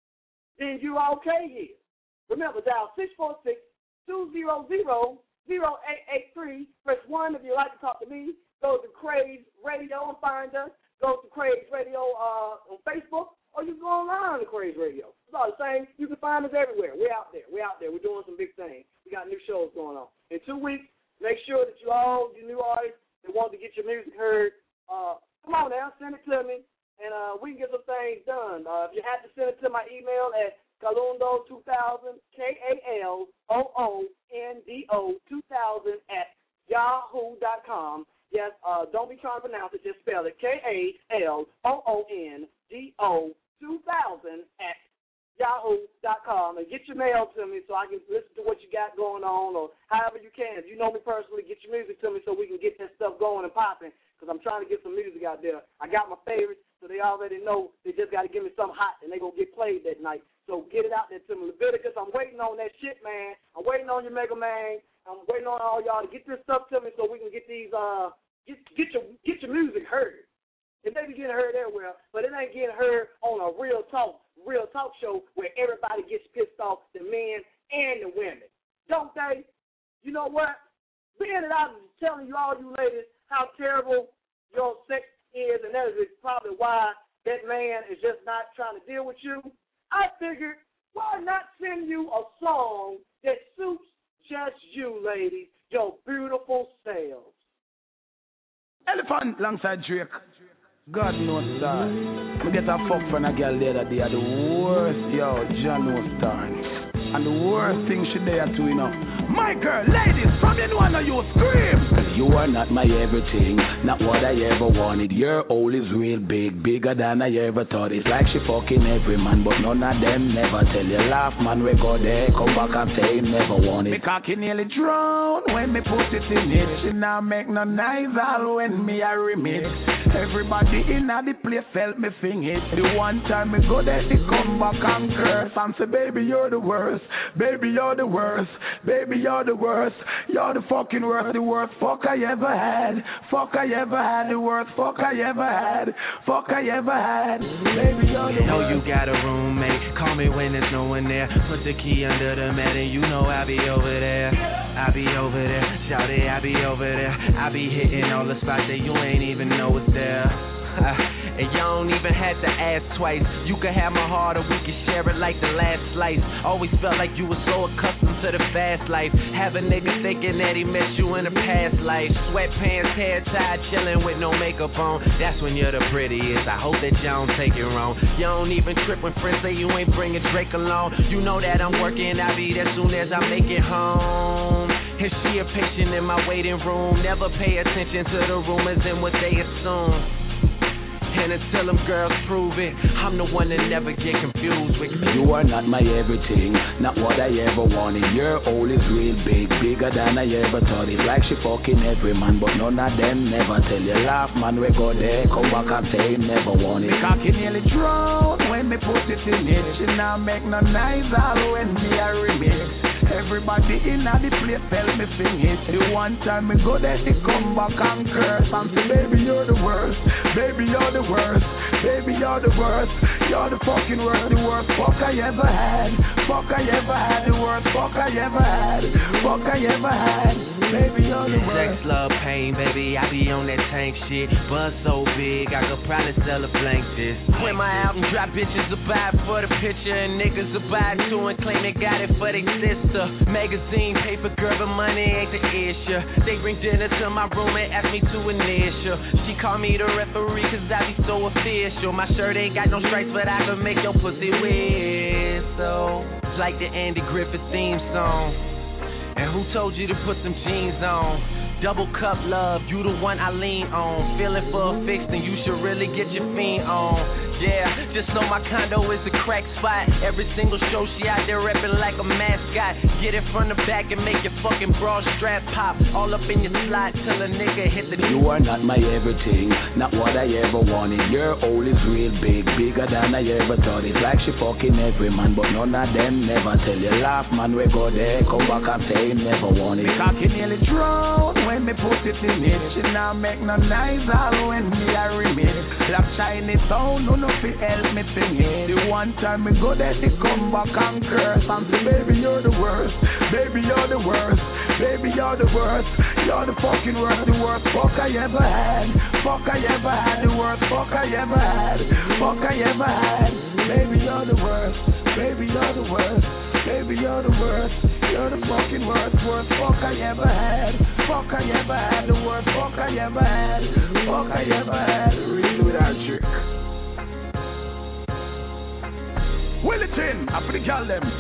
then you're okay here. Remember, dial six four six, two zero zero, zero eight eight three. Press one if you'd like to talk to me. Go to Craze Radio and find us. Go to Craze Radio uh, on Facebook, or you go online to Craze Radio. It's all the same. You can find us everywhere. We're out there. We're out there. We're doing some big things. We got new shows going on. In two weeks, make sure that you all, you new artists that want to get your music heard, uh, come on now, send it to me, and uh, we can get some things done. Uh, if you have to send it to my email at Kalundo two thousand, K A L O O N D O two thousand at yahoo dot com. Yes, uh, don't be trying to pronounce it. Just spell it K A L O O N D O two thousand at yahoo dot com, and get your mail to me so I can listen to what you got going on, or however you can. If you know me personally, get your music to me so we can get that stuff going and popping, because I'm trying to get some music out there. I got my favorites, so they already know they just got to give me something hot, and they going to get played that night. So get it out there to me. Leviticus, I'm waiting on that shit, man. I'm waiting on your Mega Man. I'm waiting on all y'all to get this stuff to me so we can get these, uh, get, get your get your music heard. It may be getting heard everywhere, but it ain't getting heard on a real talk, real talk show where everybody gets pissed off, the men and the women. Don't they? You know what? Being that I'm telling you, all you ladies, how terrible your sex is, and that is probably why that man is just not trying to deal with you, I figured, why not send you a song that suits just you, ladies, your beautiful selves. Elephant alongside Drake. God knows star. I get a fuck from a girl the other day. The worst, yo, John knows star. And the worst thing she dare to, you know. My girl, ladies, from the one of you scream. Cause you are not my everything, not what I ever wanted. Your hole is real big, bigger than I ever thought. It's like she fucking every man, but none of them never tell you. Laugh, man, we go there, come back and say never want it. Me cocky nearly drown when me put it in it. She now make no noise all when me a remix. Everybody in the place felt me sing it. The one time me go there, they come back and curse and say, baby, you're the worst, baby, you're the worst, baby, you're the worst, you're the fucking worst, the worst fuck I ever had, fuck I ever had, the worst fuck I ever had, fuck I ever had, baby, you're the worst. Know you got a roommate, call me when there's no one there, put the key under the mat and you know I'll be over there, I'll be over there, shout it, I'll be over there, I'll be hitting all the spots that you ain't even know it's there. Uh, and y'all don't even have to ask twice. You can have my heart or we can share it like the last slice. Always felt like you were so accustomed to the fast life. Have a nigga thinking that he met you in a past life. Sweatpants, hair tied, chilling with no makeup on. That's when you're the prettiest. I hope that y'all don't take it wrong. You don't even trip when friends say you ain't bringing Drake along. You know that I'm working, I'll be there soon as I make it home. And she a patient in my waiting room. Never pay attention to the rumors and what they assume. And until them girls prove it, I'm the one that never get confused with you. You are not my everything, not what I ever wanted. Your hole is real big, bigger than I ever thought. It's like she fucking every man, but none of them never tell you. Laugh, man, we go there, come back and say never want it. Me cocky nearly drown when me put it in it. She now make no noise all when me a remix. Everybody in the place felt me sing it. The one time me go there, they come back and curse and say, baby, you're the worst, baby, you're the worst, baby, you're the worst, you're the fucking worst, the worst fuck I ever had, fuck I ever had, the worst fuck I ever had, fuck I ever had, baby, you're the worst. Sex, love, pain, baby, I be on that tank shit. Buzz so big, I could probably sell a blank this. When my album drop, bitches will buy it for the picture, and niggas will buy it too and claim they got it for their sister. Magazine, paper, girl, but money ain't the issue. They bring dinner to my room and ask me to initial. She call me the referee cause I be so official. My shirt ain't got no stripes, but I can make your pussy whistle. It's like the Andy Griffith theme song. And who told you to put some jeans on? Double cup love, you the one I lean on. Feeling for a fix, then you should really get your fiend on. Yeah, just know my condo is a crack spot. Every single show she out there reppin' like a mascot. Get it from the back and make your fucking bra strap pop. All up in your slot till a nigga hit the... You are not my everything, not what I ever wanted. Your hole is real big, bigger than I ever thought. It's like she fucking every man, but none of them never tell you. Laugh man, we go there, come back and say never want it. Me cocky nearly drown when me put it in it. She now make no nice all when me I remit. Black shiny sound, no no fi help me sing it. The one time me go there, they come back and curse and say, baby you're the worst, baby you're the worst, baby you're the worst, you're the fucking worst, the worst fuck I ever had, fuck I ever had, the worst fuck I ever had, fuck I ever had. Baby you're the worst, baby you're the worst, baby you're the worst, you're the fucking worst, worst fuck I ever had, fuck I ever had, the worst fuck I ever had, fuck I ever had. Redo that trick. Will it in? I pretty gal them.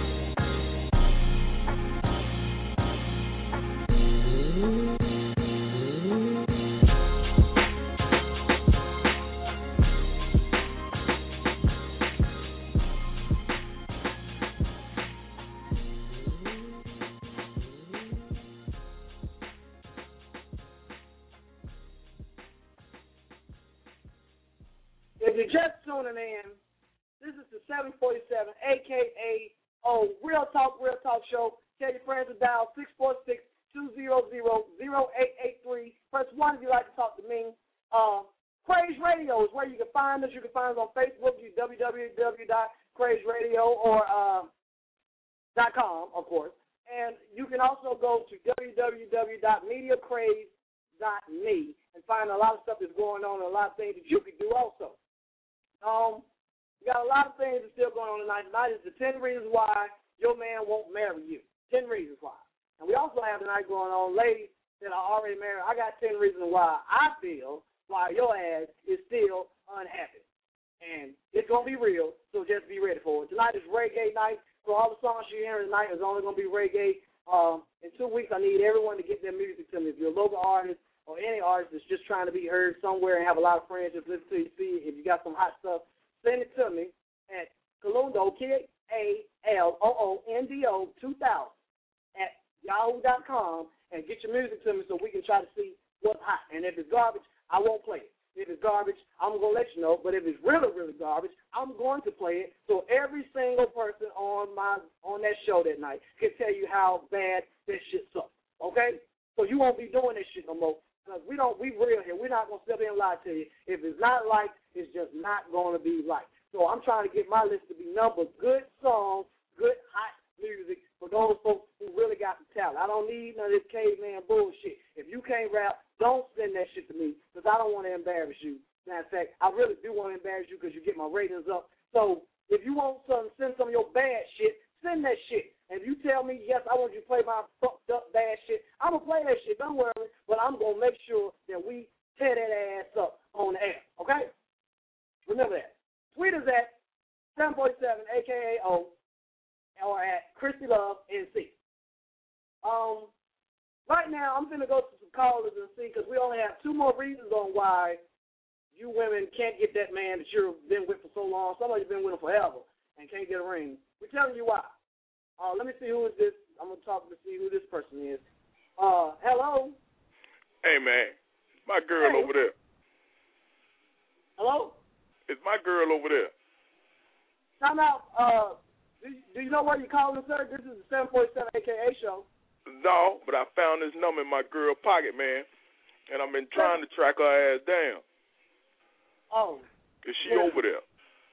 If you're just tuning in, this is the seven forty-seven, a k a. Oh, Real Talk, Real Talk Show. Tell your friends to dial six four six, two zero zero, zero eight eight three. Press one if you'd like to talk to me. Uh, Craze Radio is where you can find us. You can find us on Facebook, w w w dot craze radio or uh, .com, of course. And you can also go to w w w dot media craze dot me and find a lot of stuff that's going on and a lot of things that you can do also. Um, we got a lot of things that's still going on tonight. Tonight is the ten reasons why your man won't marry you. ten reasons why. And we also have tonight going on, ladies that are already married. I got ten reasons why I feel why your ass is still unhappy. And it's going to be real, so just be ready for it. Tonight is reggae night, so all the songs you're hearing tonight is only going to be reggae. Um, in two weeks, I need everyone to get their music to me. If you're a local artist or any artist that's just trying to be heard somewhere and have a lot of friends just listen to you, see if you got some hot stuff, send it to me at Kalundo, K A L O O N D O two thousand at yahoo dot com and get your music to me so we can try to see what's hot. And if it's garbage, I won't play it. If it's garbage, I'm going to let you know. But if it's really, really garbage, I'm going to play it so every single person on my on that show that night can tell you how bad this shit sucks. Okay? So you won't be doing this shit no more. Because we don't, we real here. We're not going to sit there and lie to you. If it's not liked, it's just not going to be liked. So I'm trying to get my list to be numbered good songs, good hot music for those folks who really got the talent. I don't need none of this caveman bullshit. If you can't rap, don't send that shit to me because I don't want to embarrass you. Matter of fact, I really do want to embarrass you because you get my ratings up. So if you want some, send some of your bad shit, send that shit. And if you tell me, yes, I want you to play my fucked up bad shit, I'm going to play that shit. Don't worry. But I'm going to make sure that we tear that ass up on the air. Okay? Remember that. Tweet us at seven forty-seven, a k a. O, or at Christy Love N C. Um, right now, I'm going to go to some callers and see, because we only have two more reasons on why you women can't get that man that you've been with for so long. Some of you have been with him forever and can't get a ring. We're telling you why. Uh, let me see who is this. I'm going to talk to see who this person is. Uh, hello? Hey, man. My girl hey. over there. Hello? It's my girl over there. Time out. Uh, do, do you know where you're calling, sir? This is the seven forty-seven A K A show. No, but I found this number in my girl pocket, man, and I've been trying to track her ass down. Oh. Is she yeah. over there?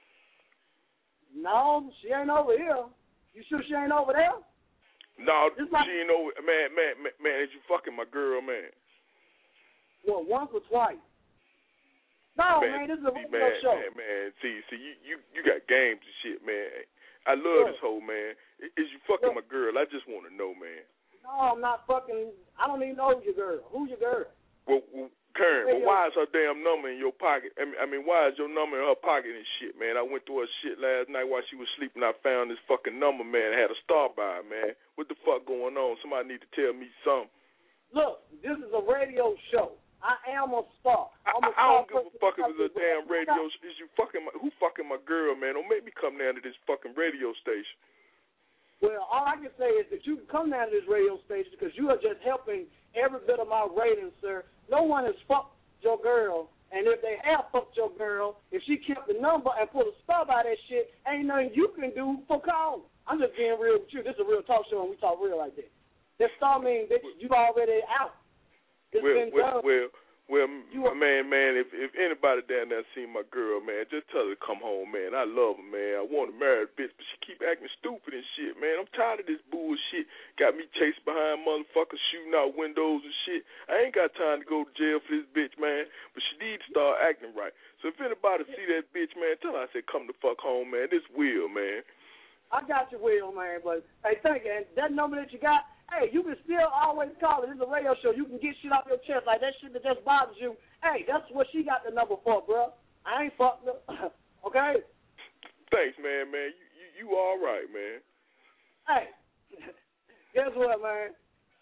No, she ain't over here. You sure she ain't over there? No, This she my- ain't over. Man, man, man, man, is you fucking my girl, man? Well, once or twice. No, man, man this is a see, radio man, show. Man, man, see, see, you, you, you got games and shit, man. I love Look. this whole man. Is you fucking Look. my girl? I just want to know, man. No, I'm not fucking. I don't even know your girl. Who's your girl? Well, well Karen, Radio. well, why is her damn number in your pocket? I mean, I mean, why is your number in her pocket and shit, man? I went through her shit last night while she was sleeping. I found this fucking number, man. I had a star by it, man. What the fuck going on? Somebody need to tell me something. Look, this is a radio out of this radio station because you are just helping every bit of my ratings, sir. No one has fucked your girl, and if they have fucked your girl, if she kept the number and put a stop by that shit, ain't nothing you can do for calling. I'm just being real with you. This is a real talk show, and we talk real like this. That star means that you already out. It's well, been well, done. well, well, You my are- man, man, if if anybody down there seen my girl, man, just tell her to come home, man. I love her, man. I want to marry her, bitch, but she keep acting stupid and shit, man. I'm tired of this bullshit. Got me chased behind motherfuckers, shooting out windows and shit. I ain't got time to go to jail for this bitch, man. But she needs to start acting right. So if anybody see that bitch, man, tell her I said come the fuck home, man. This Will, man. I got your Will, man, but hey, thank you. And that number that you got, hey, you can still always call it. This is a radio show. You can get shit off your chest like that shit that just bothers you. Hey, that's what she got the number for, bro. I ain't fucked up. Okay? Thanks, man, man. You you, you all right, man. Hey, guess what, man?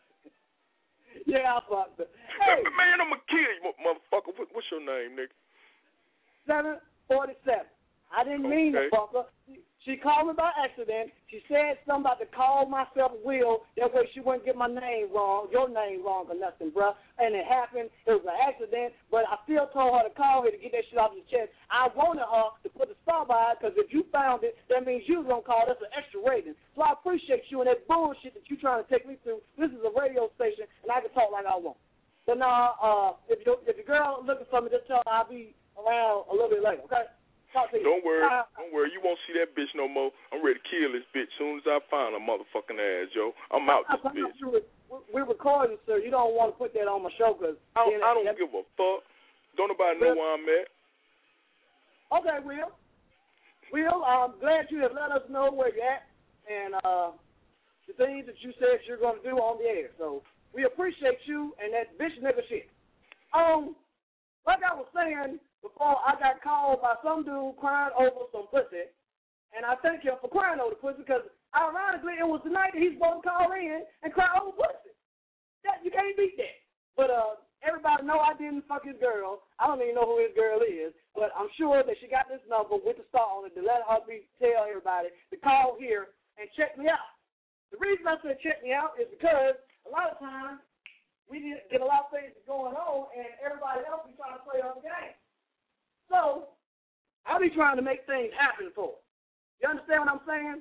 Yeah, I fucked up. Hey, man, I'm gonna kill you, motherfucker. What, what's your name, nigga? seven forty-seven. I didn't mean to Okay. fuck her. She called me by accident. She said something about to call myself Will. That way she wouldn't get my name wrong, your name wrong or nothing, bruh. And it happened. It was an accident. But I still told her to call her to get that shit off your chest. I wanted her to put the star by it because if you found it, that means you was going to call. That's an extra rating. So I appreciate you and that bullshit that you trying to take me through. This is a radio station, and I can talk like I want. But now, uh, if, you, if your girl looking for me, just tell her I'll be around a little bit later, okay? Don't worry, Uh, don't worry. You won't see that bitch no more. I'm ready to kill this bitch soon as I find her motherfucking ass, yo. I'm out this bitch. We're recording, sir. You don't want to put that on my show because I don't, I don't give a fuck. Don't nobody know where I'm at. Okay, Will. Will, I'm glad you have let us know where you're at and uh, the things that you said you're going to do on the air. So we appreciate you and that bitch nigga shit. Um, like I was saying before, I got called by some dude crying over some pussy, and I thank him for crying over the pussy because ironically it was the night that he's supposed to call in and cry over pussy. That, you can't beat that. But uh, everybody know I didn't fuck his girl. I don't even know who his girl is, but I'm sure that she got this number with the star on it to let her be tell everybody to call here and check me out. The reason I said check me out is because a lot of times we get a lot of things going on and everybody else be trying to play on the game. So I'll be trying to make things happen for her. You understand what I'm saying?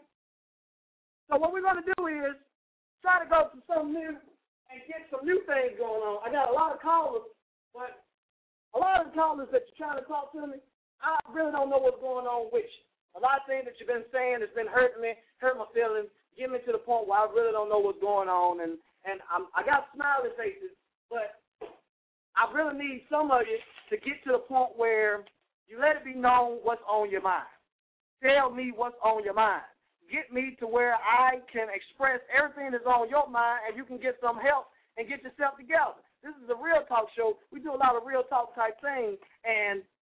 So what we're going to do is try to go to something new and get some new things going on. I got a lot of callers, but a lot of the callers that you're trying to talk to me, I really don't know what's going on with you. A lot of things that you've been saying has been hurting me, hurt my feelings, get me to the point where I really don't know what's going on. And, and I'm, I got smiley faces, but I really need some of you to get to the point where you let it be known what's on your mind. Tell me what's on your mind. Get me to where I can express everything that's on your mind and you can get some help and get yourself together. This is a real talk show. We do a lot of real talk type things, and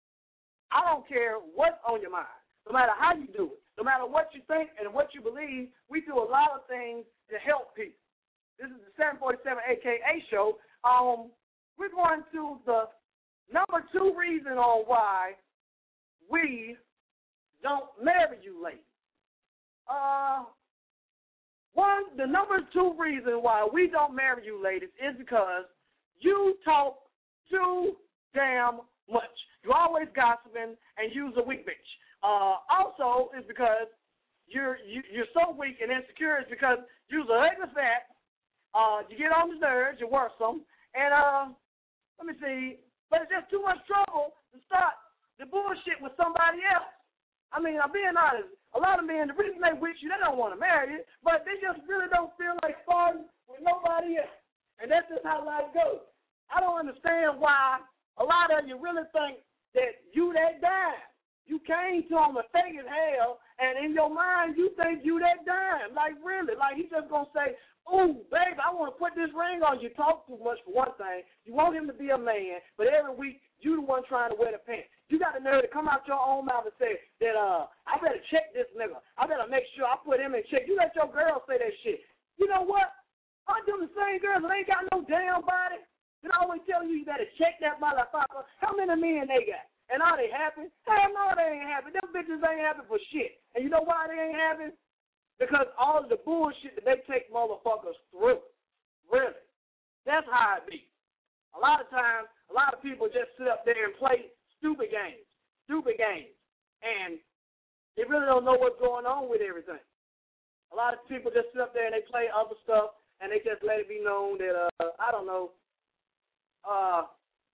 I don't care what's on your mind. No matter how you do it, no matter what you think and what you believe, we do a lot of things to help people. This is the seven forty-seven A K A show. Um, we're going to the number two reason on why we don't marry you ladies. Uh, one, the number two reason why we don't marry you ladies is because you talk too damn much. You're always gossiping and you's a weak bitch. Uh, also, is because you're you, you're so weak and insecure. It's because you're a ugly fat. Uh, you get on the nerves. You're worrisome. And uh, let me see. But it's just too much trouble to start the bullshit with somebody else. I mean, I'm being honest. A lot of men, the reason they with you, they don't want to marry you, but they just really don't feel like starting with nobody else. And that's just how life goes. I don't understand why a lot of you really think that you that dime. You came to him and fake as hell, and in your mind, you think you that dime. Like, really. Like, he's just going to say, ooh, baby, I want to put this ring on you. Talk too much for one thing. You want him to be a man, but every week, you the one trying to wear the pants. You got the nerve to come out your own mouth and say that, uh, I better check this nigga. I better make sure I put him in check. You let your girl say that shit. You know what? Aren't them the same girls that ain't got no damn body? They always telling you you better check that motherfucker. How many men they got? And are they happy? Hell no, they ain't happy. Them bitches ain't happy for shit. And you know why they ain't happy? Because all of the bullshit that they take motherfuckers through, really, that's how it be. A lot of times, a lot of people just sit up there and play stupid games, stupid games, and they really don't know what's going on with everything. A lot of people just sit up there and they play other stuff, and they just let it be known that, uh, I don't know, uh,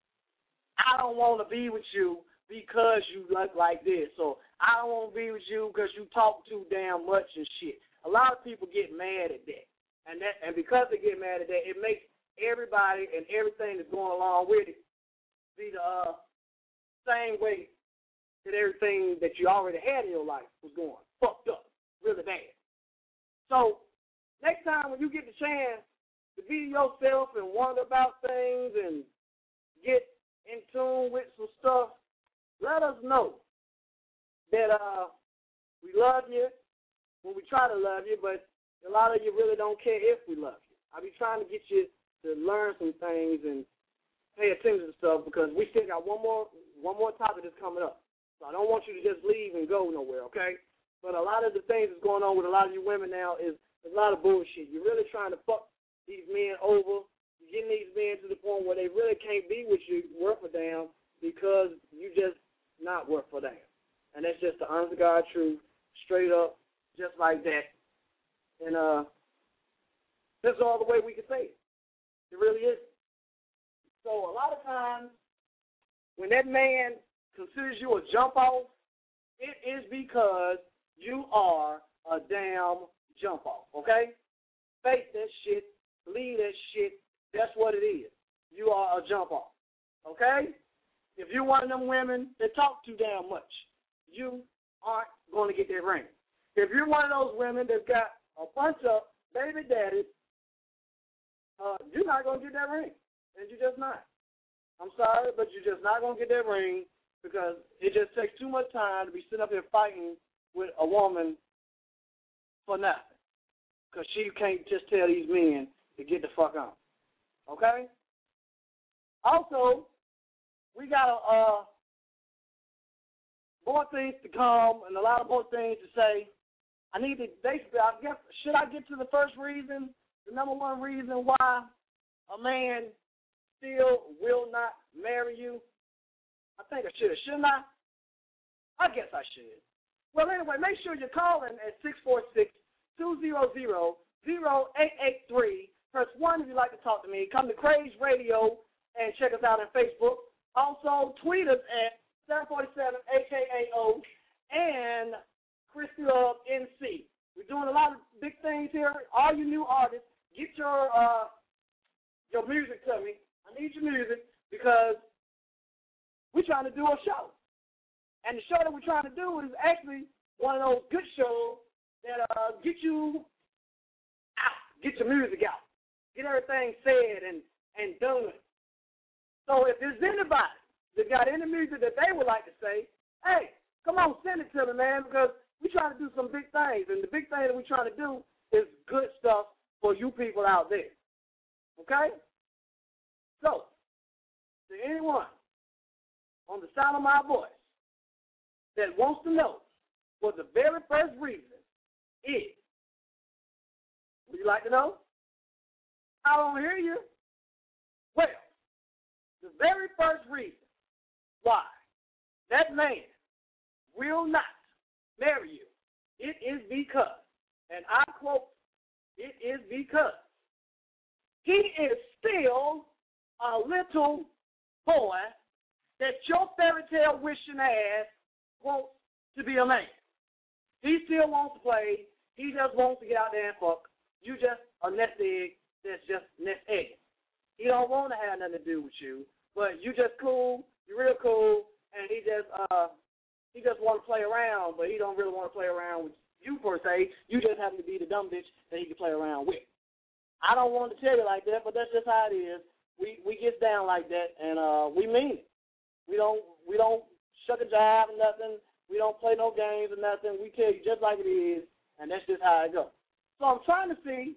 I don't want to be with you because you look like this, or I don't want to be with you because you talk too damn much and shit. A lot of people get mad at that, and that, and because they get mad at that, it makes everybody and everything that's going along with it be the uh, same way that everything that you already had in your life was going, fucked up, really bad. So next time when you get the chance to be yourself and wonder about things and get in tune with some stuff, let us know that uh, we love you when we try to love you, but a lot of you really don't care if we love you. I be trying to get you to learn some things and pay attention to stuff because we still got one more one more topic that's coming up. So I don't want you to just leave and go nowhere, okay? But a lot of the things that's going on with a lot of you women now is a lot of bullshit. You're really trying to fuck these men over. You're getting these men to the point where they really can't be with you worth a damn because you just not worth a damn. And that's just the honest to God truth, straight up, just like that. And uh, that's all the way we can say it. It really is. So a lot of times when that man considers you a jump off, it is because you are a damn jump off, okay? Face that shit, believe that shit, that's what it is. You are a jump off, okay? If you're one of them women that talk too damn much, you aren't going to get that ring. If you're one of those women that's got a bunch of baby daddies, uh, you're not going to get that ring, and you're just not. I'm sorry, but you're just not going to get that ring because it just takes too much time to be sitting up here fighting with a woman for nothing because she can't just tell these men to get the fuck on, okay? Also, we got a, uh, more things to come and a lot of more things to say. I need to, basically, I guess, should I get to the first reason, the number one reason why a man still will not marry you? I think I should. Shouldn't I? I guess I should. Well, anyway, make sure you're calling at six four six, two zero zero, zero eight eight three. Press one if you'd like to talk to me. Come to Craze Radio and check us out on Facebook. Also, tweet us at seven forty-seven A K A O and Christy Love N C. We're doing a lot of big things here. All you new artists, get your uh, your music to me. I need your music because we're trying to do a show. And the show that we're trying to do is actually one of those good shows that uh, get you out, get your music out, get everything said and, and done. So if there's anybody that got any music that they would like to say, hey, come on, send it to me, man, because we're trying to do some big things. And the big thing that we're trying to do is good stuff for you people out there. Okay? So, to anyone on the sound of my voice that wants to know what the very first reason is, would you like to know? I don't hear you. Well, the very first reason why that man will not marry you, it is because, and I quote, it is because he is still a little boy that your fairy tale wishing ass wants to be a man. He still wants to play. He just wants to get out there and fuck. You just a nest egg that's just nest egg. He don't want to have nothing to do with you, but you just cool. You're real cool, and he just uh he just want to play around, but he don't really want to play around with you per se. You just happen to be the dumb bitch that he can play around with. I don't want to tell you like that, but that's just how it is. We we get down like that, and uh, we mean it. We don't we don't shuck a jive or nothing. We don't play no games or nothing. We tell you just like it is, and that's just how it goes. So I'm trying to see,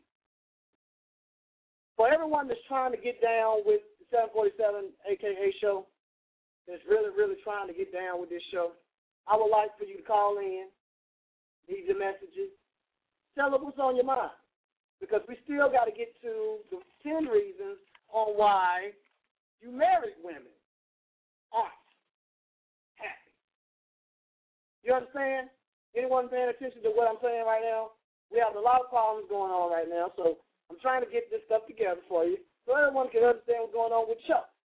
for everyone that's trying to get down with the seven forty-seven A K A show, that's really, really trying to get down with this show, I would like for you to call in, leave your messages, tell us what's on your mind. Because we still got to get to the ten reasons on why you married women aren't happy. You understand? Anyone paying attention to what I'm saying right now? We have a lot of problems going on right now, so I'm trying to get this stuff together for you so everyone can understand what's going on with the show.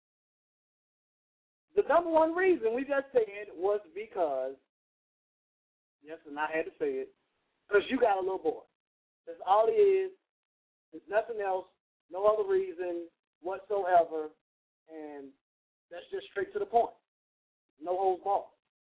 The number one reason we just said was because, yes, and I had to say it, because you got a little boy. That's all it is. There's nothing else, no other reason whatsoever, and that's just straight to the point. No holds barred.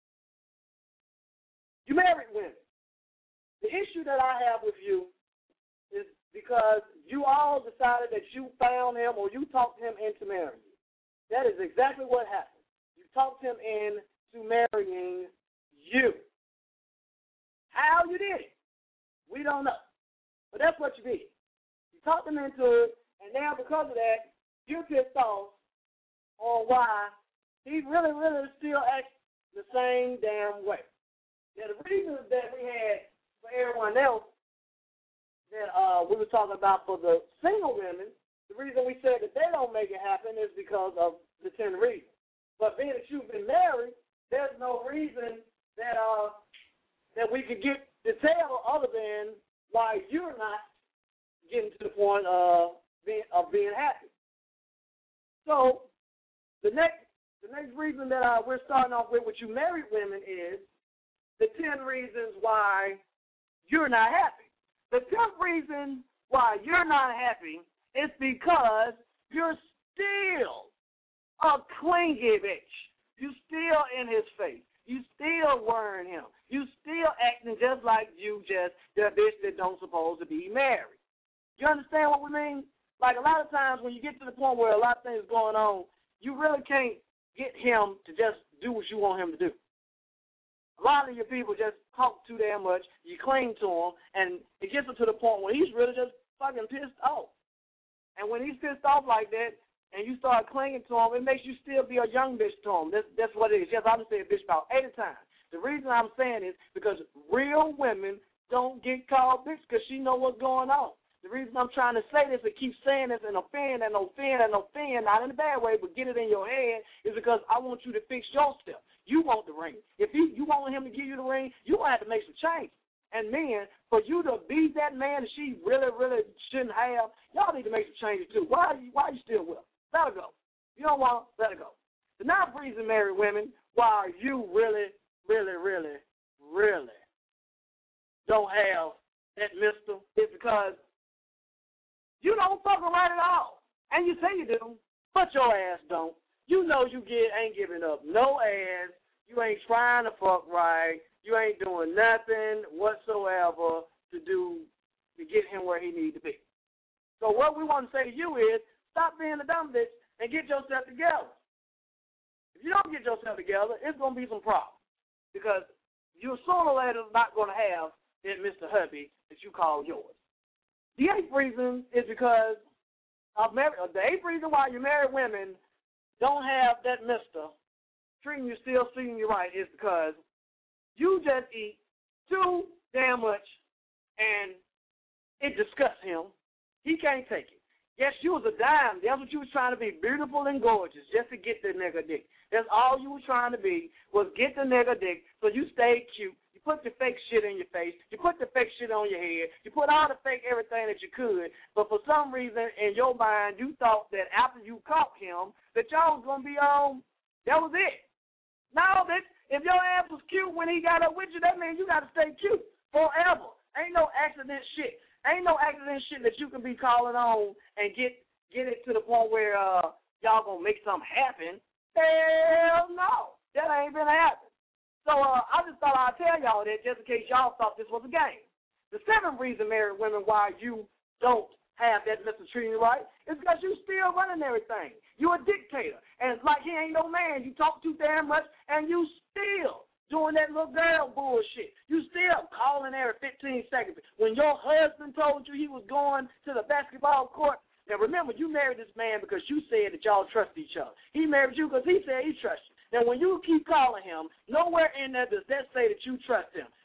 You married women. The issue that I have with you is because you all decided that you found him or you talked him into marrying you. That is exactly what happened. You talked him into marrying you. How you did it, we don't know. But that's what you did. You talked him into it, and now because of that, you're pissed off on why he really, really still acts the same damn way. Now, the reasons that we had for everyone else that uh, we were talking about for the single women, the reason we said that they don't make it happen is because of the ten reasons. But being that you've been married, there's no reason that uh, that we could get to tell other than why you're not getting to the point of being, of being happy. So the next the next reason that uh, we're starting off with, with you married women, is the ten reasons why you're not happy. The tenth reason why you're not happy is because you're still a clingy bitch. You still in his face. You still worrying him. You still acting just like you just the bitch that don't supposed to be married. You understand what we mean? Like a lot of times when you get to the point where a lot of things going on, you really can't get him to just do what you want him to do. A lot of your people just talk too damn much, you cling to him, and it gets him to the point where he's really just fucking pissed off. And when he's pissed off like that, and you start clinging to him, it makes you still be a young bitch to him. That's, that's what it is. Yes, I'm going to say a bitch about eighty times. The reason I'm saying is because real women don't get called bitch because she know what's going on. The reason I'm trying to say this and keep saying this and offend and offend and offend, not in a bad way, but get it in your head, is because I want you to fix your stuff. You want the ring. If you, you want him to give you the ring, you're going to have to make some changes. And men, for you to be that man that she really, really shouldn't have, y'all need to make some changes too. Why are you, why are you still with her? Let her go. You don't want her, let her go. The ninth reason, married women, why you really, really, really, really don't have that mister is because you don't fuck her right at all. And you say you do, but your ass don't. You know you get ain't giving up no ass. You ain't trying to fuck right. You ain't doing nothing whatsoever to do to get him where he needs to be. So what we want to say to you is stop being a dumb bitch and get yourself together. If you don't get yourself together, it's going to be some problems because you're sooner or later not going to have that Mister Hubby that you call yours. The eighth reason is because of married, the eighth reason why you married women don't have that mister treating you, still treating you right, is because you just eat too damn much and it disgusts him. He can't take it. Yes, you was a dime. That's what you was trying to be, beautiful and gorgeous, just to get the nigga dick. That's all you was trying to be, was get the nigga dick so you stayed cute. You put the fake shit in your face. You put the fake shit on your head. You put all the fake everything that you could. But for some reason, in your mind, you thought that after you caught him, that y'all was going to be on, that was it. No, bitch, if your ass was cute when he got up with you, that means you got to stay cute forever. Ain't no accident shit. Ain't no accident shit that you can be calling on and get get it to the point where uh, y'all going to make something happen. Hell no. That ain't been happening. So uh, I just thought I'd tell y'all that just in case y'all thought this was a game. The seventh reason, married women, why you don't have that mister treating you right is because you still running everything. You a dictator. And it's like he ain't no man. You talk too damn much, and you still doing that little girl bullshit. You still calling every fifteen seconds. When your husband told you he was going to the basketball court, now remember, you married this man because you said that y'all trust each other. He married you because he said he trusts you. Now, when you keep calling him, nowhere in there does that say that you trust him.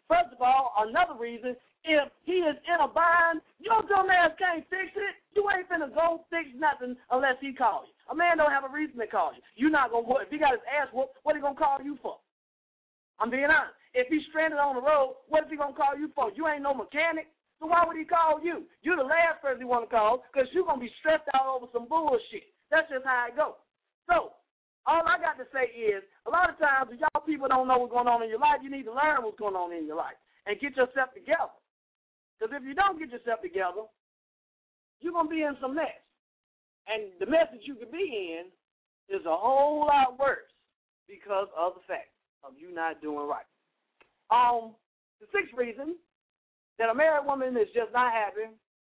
First of all, another reason, if he is in a bind, your dumb ass can't fix it. You ain't finna go fix nothing unless he calls you. A man don't have a reason to call you. You're not gonna. If he got his ass whooped, what he gonna call you for? I'm being honest. If he's stranded on the road, what is he gonna call you for? You ain't no mechanic, so why would he call you? You're the last person he want to call because you're gonna be stressed out over some bullshit. That's just how it goes. So all I got to say is, a lot of times if y'all people don't know what's going on in your life, you need to learn what's going on in your life and get yourself together. Because if you don't get yourself together, you're gonna be in some mess, and the mess that you could be in is a whole lot worse because of the fact of you not doing right. Um, the sixth reason that a married woman is just not happy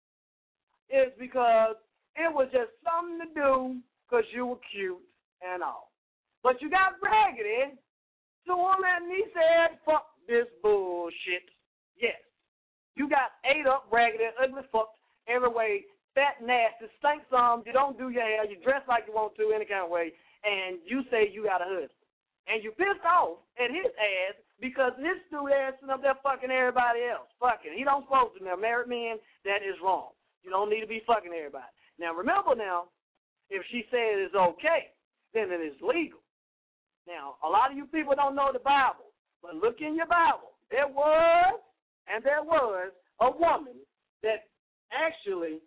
is because it was just something to do because you were cute and all. But you got raggedy to him and he said, fuck this bullshit. Yes. You got ate up, raggedy, ugly, fucked every way, fat, nasty, stink some, you don't do your hair, you dress like you want to any kind of way, and you say you got a husband. And you pissed off at his ass because his stupid ass sitting up there fucking everybody else. Fucking. He don't supposed to. Now, married men, that is wrong. You don't need to be fucking everybody. Now, remember now, if she said it's okay, then it is legal. Now, a lot of you people don't know the Bible, but look in your Bible. There was, and there was, a woman that actually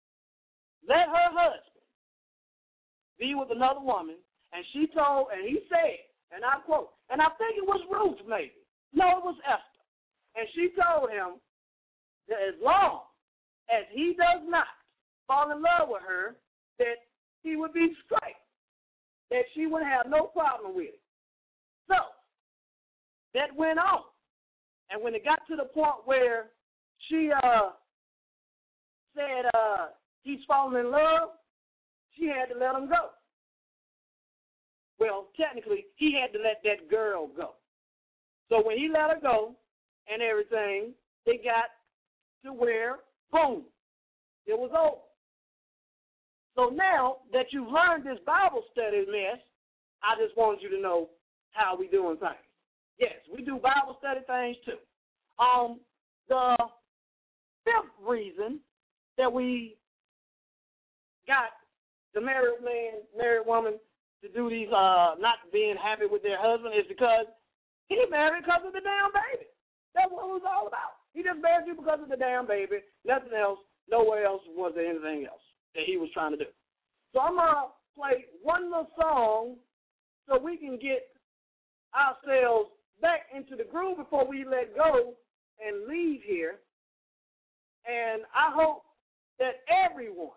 let her husband be with another woman, and she told, and he said, and I quote, and I think it was Ruth maybe. No, it was Esther. And she told him that as long as he does not fall in love with her, that he would be straight, that she would have no problem with it. So, that went on. And when it got to the point where she uh, said uh, he's falling in love, she had to let him go. Well, technically, he had to let that girl go. So when he let her go and everything, it got to where, boom, it was over. So now that you've learned this Bible study mess, I just want you to know how we doing things. Yes, we do Bible study things too. Um, the fifth reason that we got the married man, married woman to do these, uh, not being happy with their husband is because he married because of the damn baby. That's what it was all about. He just married you because of the damn baby. Nothing else. Nowhere else was there anything else that he was trying to do. So I'm going to play one little song so we can get ourselves back into the groove before we let go and leave here. And I hope that everyone,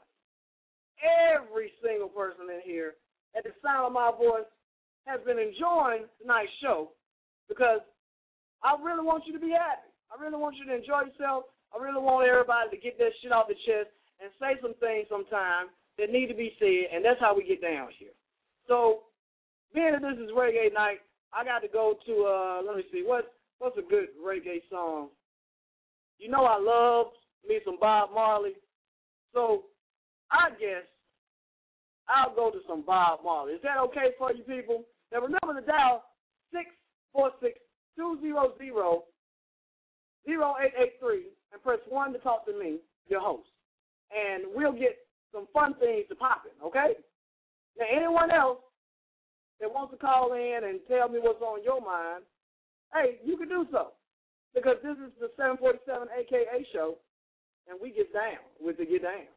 every single person in here, at the sound of my voice, has been enjoying tonight's show because I really want you to be happy. I really want you to enjoy yourself. I really want everybody to get that shit off the chest and say some things sometime that need to be said, and that's how we get down here. So, being that this is reggae night, I got to go to, uh, let me see, what, what's a good reggae song? You know I love me some Bob Marley, so I guess I'll go to some Bob Marley. Is that okay for you people? Now remember to dial six four six, two zero zero, zero eight eight three and press one to talk to me, your host. And we'll get some fun things to popping, okay? Now anyone else that wants to call in and tell me what's on your mind, hey, you can do so. Because this is the seven forty-seven A K A show, and we get down with the get down.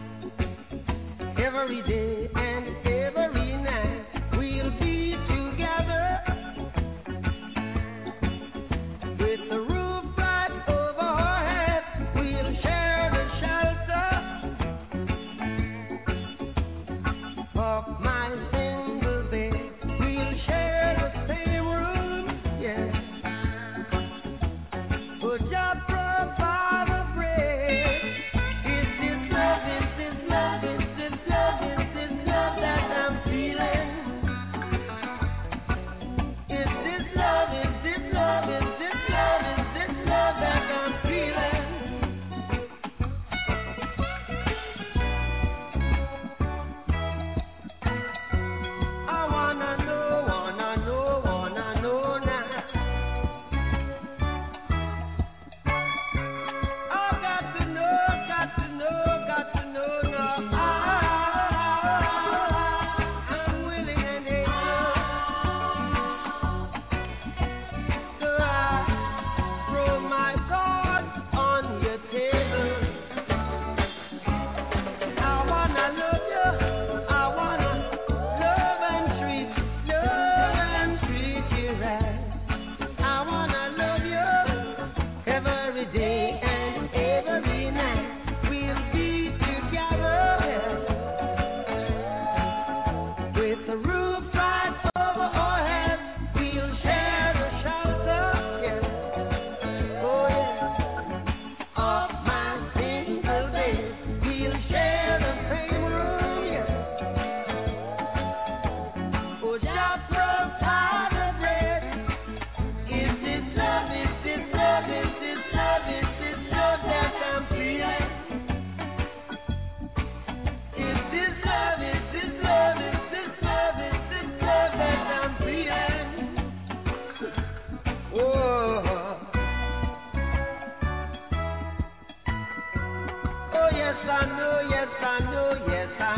Every day and every night we'll be together.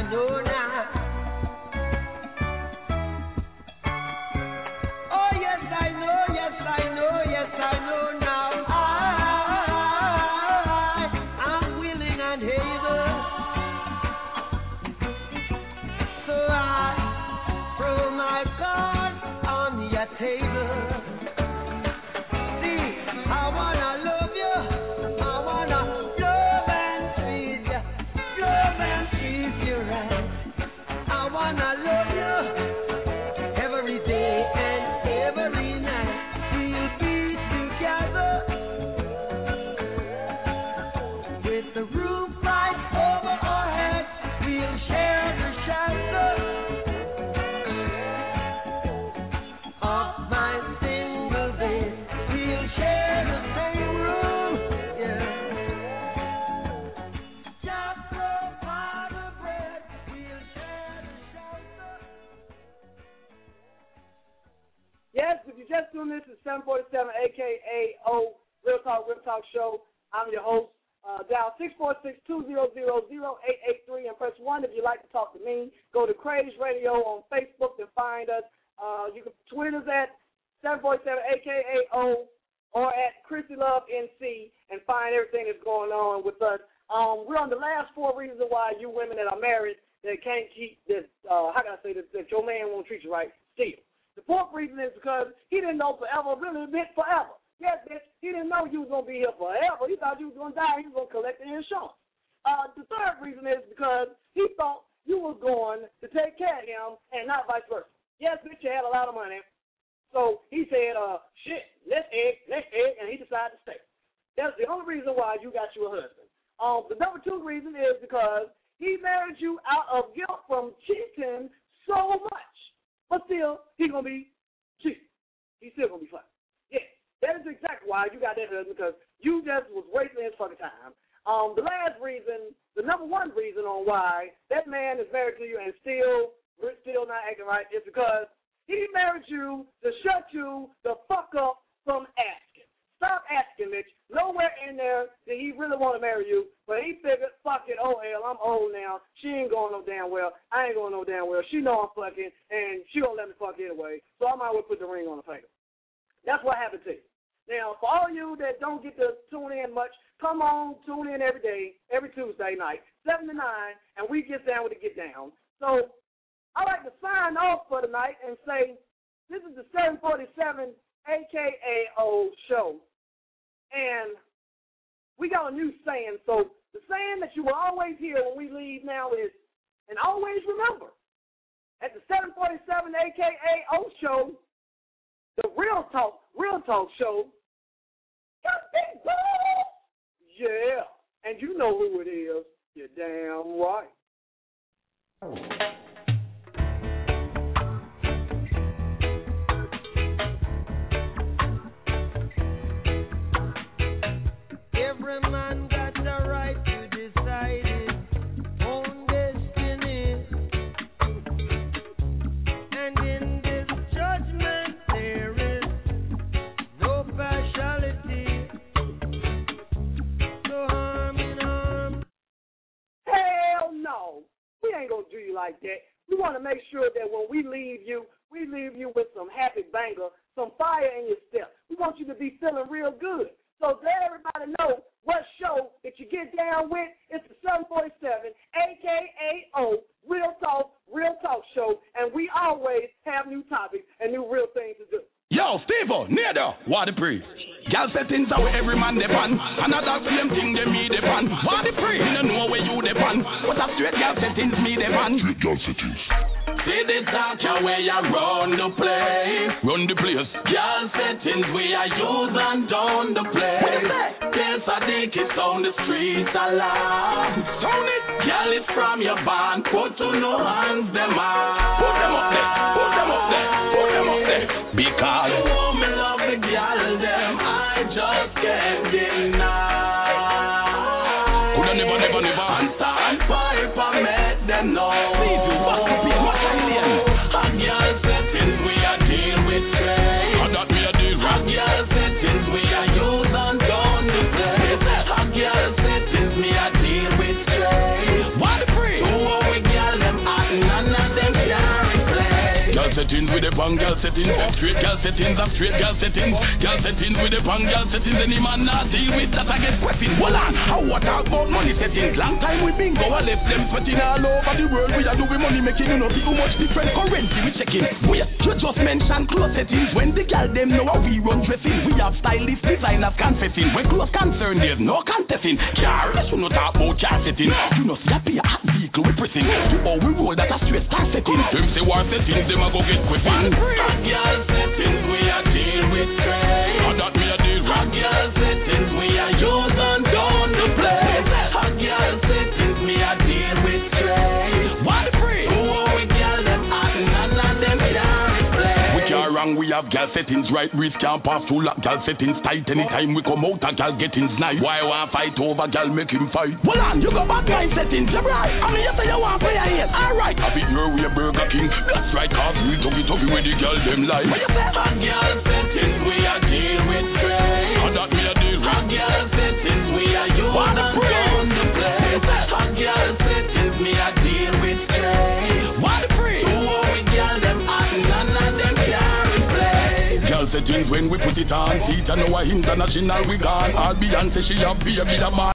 know now. Oh, yes, I know, yes, I know, yes, I know now. I, I'm willing and able. So I throw my cards on your table. See, I wanna love you. I wanna love and treat you. Love and treat you right. I wanna love you every day and every night. We'll be together with the roof right over our heads. We'll share the shelter of my single bed. We'll share the same room. Yeah. Just a pot of bread. We'll share the shelter. Yes, if you just tuned in to seven forty-seven, a k a. O, Real Talk, Real Talk Show, I'm your host. Uh, dial six four six, two zero zero, zero eight eight three and press one if you'd like to talk to me. Go to Craze Radio on Facebook and find us. Uh, you can tweet us at seven forty-seven, a k a. O, or at Chrissy Love N C and find everything that's going on with us. Um, we're on the last four reasons why you women that are married that can't keep this, uh, how can I say this, that your man won't treat you right, still. The fourth reason is because he didn't know forever really meant forever. Yes, bitch, he didn't know you was going to be here forever. He thought you was going to die. He was going to collect the insurance. Uh, the third reason is because he thought you was going to take care of him and not vice versa. Yes, bitch, you had a lot of money. So he said, uh, shit, let's egg, let's egg, and he decided to stay. That's the only reason why you got you a husband. Um, the number two reason is because he married you out of guilt from cheating so much. But still, he's going to be cheating. He's still going to be fine. Yeah, that is exactly why you got that husband, because you just was wasting his fucking time. Um, the last reason, the number one reason on why that man is married to you and still, still not acting right is because he married you to shut you the fuck up from asking. Stop asking, Mitch. Nowhere in there did he really want to marry you, but he figured, fuck it, oh hell, I'm old now. She ain't going no damn well. I ain't going no damn well. She know I'm fucking, and she gonna let me fuck anyway, so I might as well put the ring on the finger. That's what happened to you. Now, for all you that don't get to tune in much, come on, tune in every day, every Tuesday night, seven to nine, and we get down with the get down. So I like to sign off for tonight and say this is the seven forty-seven A K A O show. And we got a new saying. So the saying that you will always hear when we leave now is, and always remember, at the seven forty-seven A K A O show, the Real Talk, Real Talk show, yeah, and you know who it is. You're damn right. Every man got the right to decide his own destiny. And in this judgment there is no partiality. No harm in harm. Hell no. We ain't going to do you like that. We want to make sure that when we leave you, we leave you with some happy banger, some fire in your step. We want you to be feeling real good. So let everybody know what show that you get down with. It's the seven forty-seven, A K A O, Real Talk, Real Talk show, and we always have new topics and new real things to do. Yo, Steve-O, near there, what the priest? Gal settings are where every man depend. Another same thing they me depend. What the priest? You don't know where you depend. But a straight gal settings me depend. Straight gal settings. See the talk ya where you run the place. Run the place. Gal settings we are use and down the place. There's a dick is on the streets alarm. Sound it. Gal is from your band. Put to no hands them out. Put them up there. Put them up there. Put them up there. Because you want me love the gal them. I just can't deny. Put them never, never, never. And stand pipe and make them know. Please do. What's the beat? What's the alien? And gal settings we are deal with trade. And that we are deal with. And gal settings we are use and down the place. And gal settings me are deal with trade. Why the free? So what we gal pang girl settings. Straight girl settings and straight girl settings. Girl settings with the pang girl settings. Any man not deal with that I get questions. Hold on, how what talk about money settings? Long time we bingo, I left them sweating all over the world. We are doing money making, you know, see how much different currency we checking. Wait, you just mention clothes settings. When the girl them know how we run dressing, we have stylists, designers confessing. When clothes concerned, there's no contesting. Car, let's not talk about car setting. You know, see happy a hot vehicle we pressing. To all we roll that a straight star setting. Them say war settings, them a go get questions. Hot girl settings, we a deal with straight. How that we a deal with? Hot girl settings, we a use and down the place. Hot girl settings, me a deal with straight. Why free? Oh, we girl them hot and none of them can't replace. We can't wrong, we have girl settings right. Wrist can't pass through like girl settings tight. Anytime we come out, a girl getting nice. Why want fight over girl, make him fight? Hold on, you go back nine settings, you're right. I mean, you say you want play here. Alright, I beat your way, Burger King. That's right, cause we talkie talkie with the girl them like. What you say? Hot girl settings, we a deal with straight. How that we a deal with? Hot girl settings, we a use and down the place. Hot girl settings, me a deal with straight. What the free? So we girl them hot and none of them can't replace. Girl settings when we put it on, see, I know a international we gone. All Beyonce, she a baby, a man.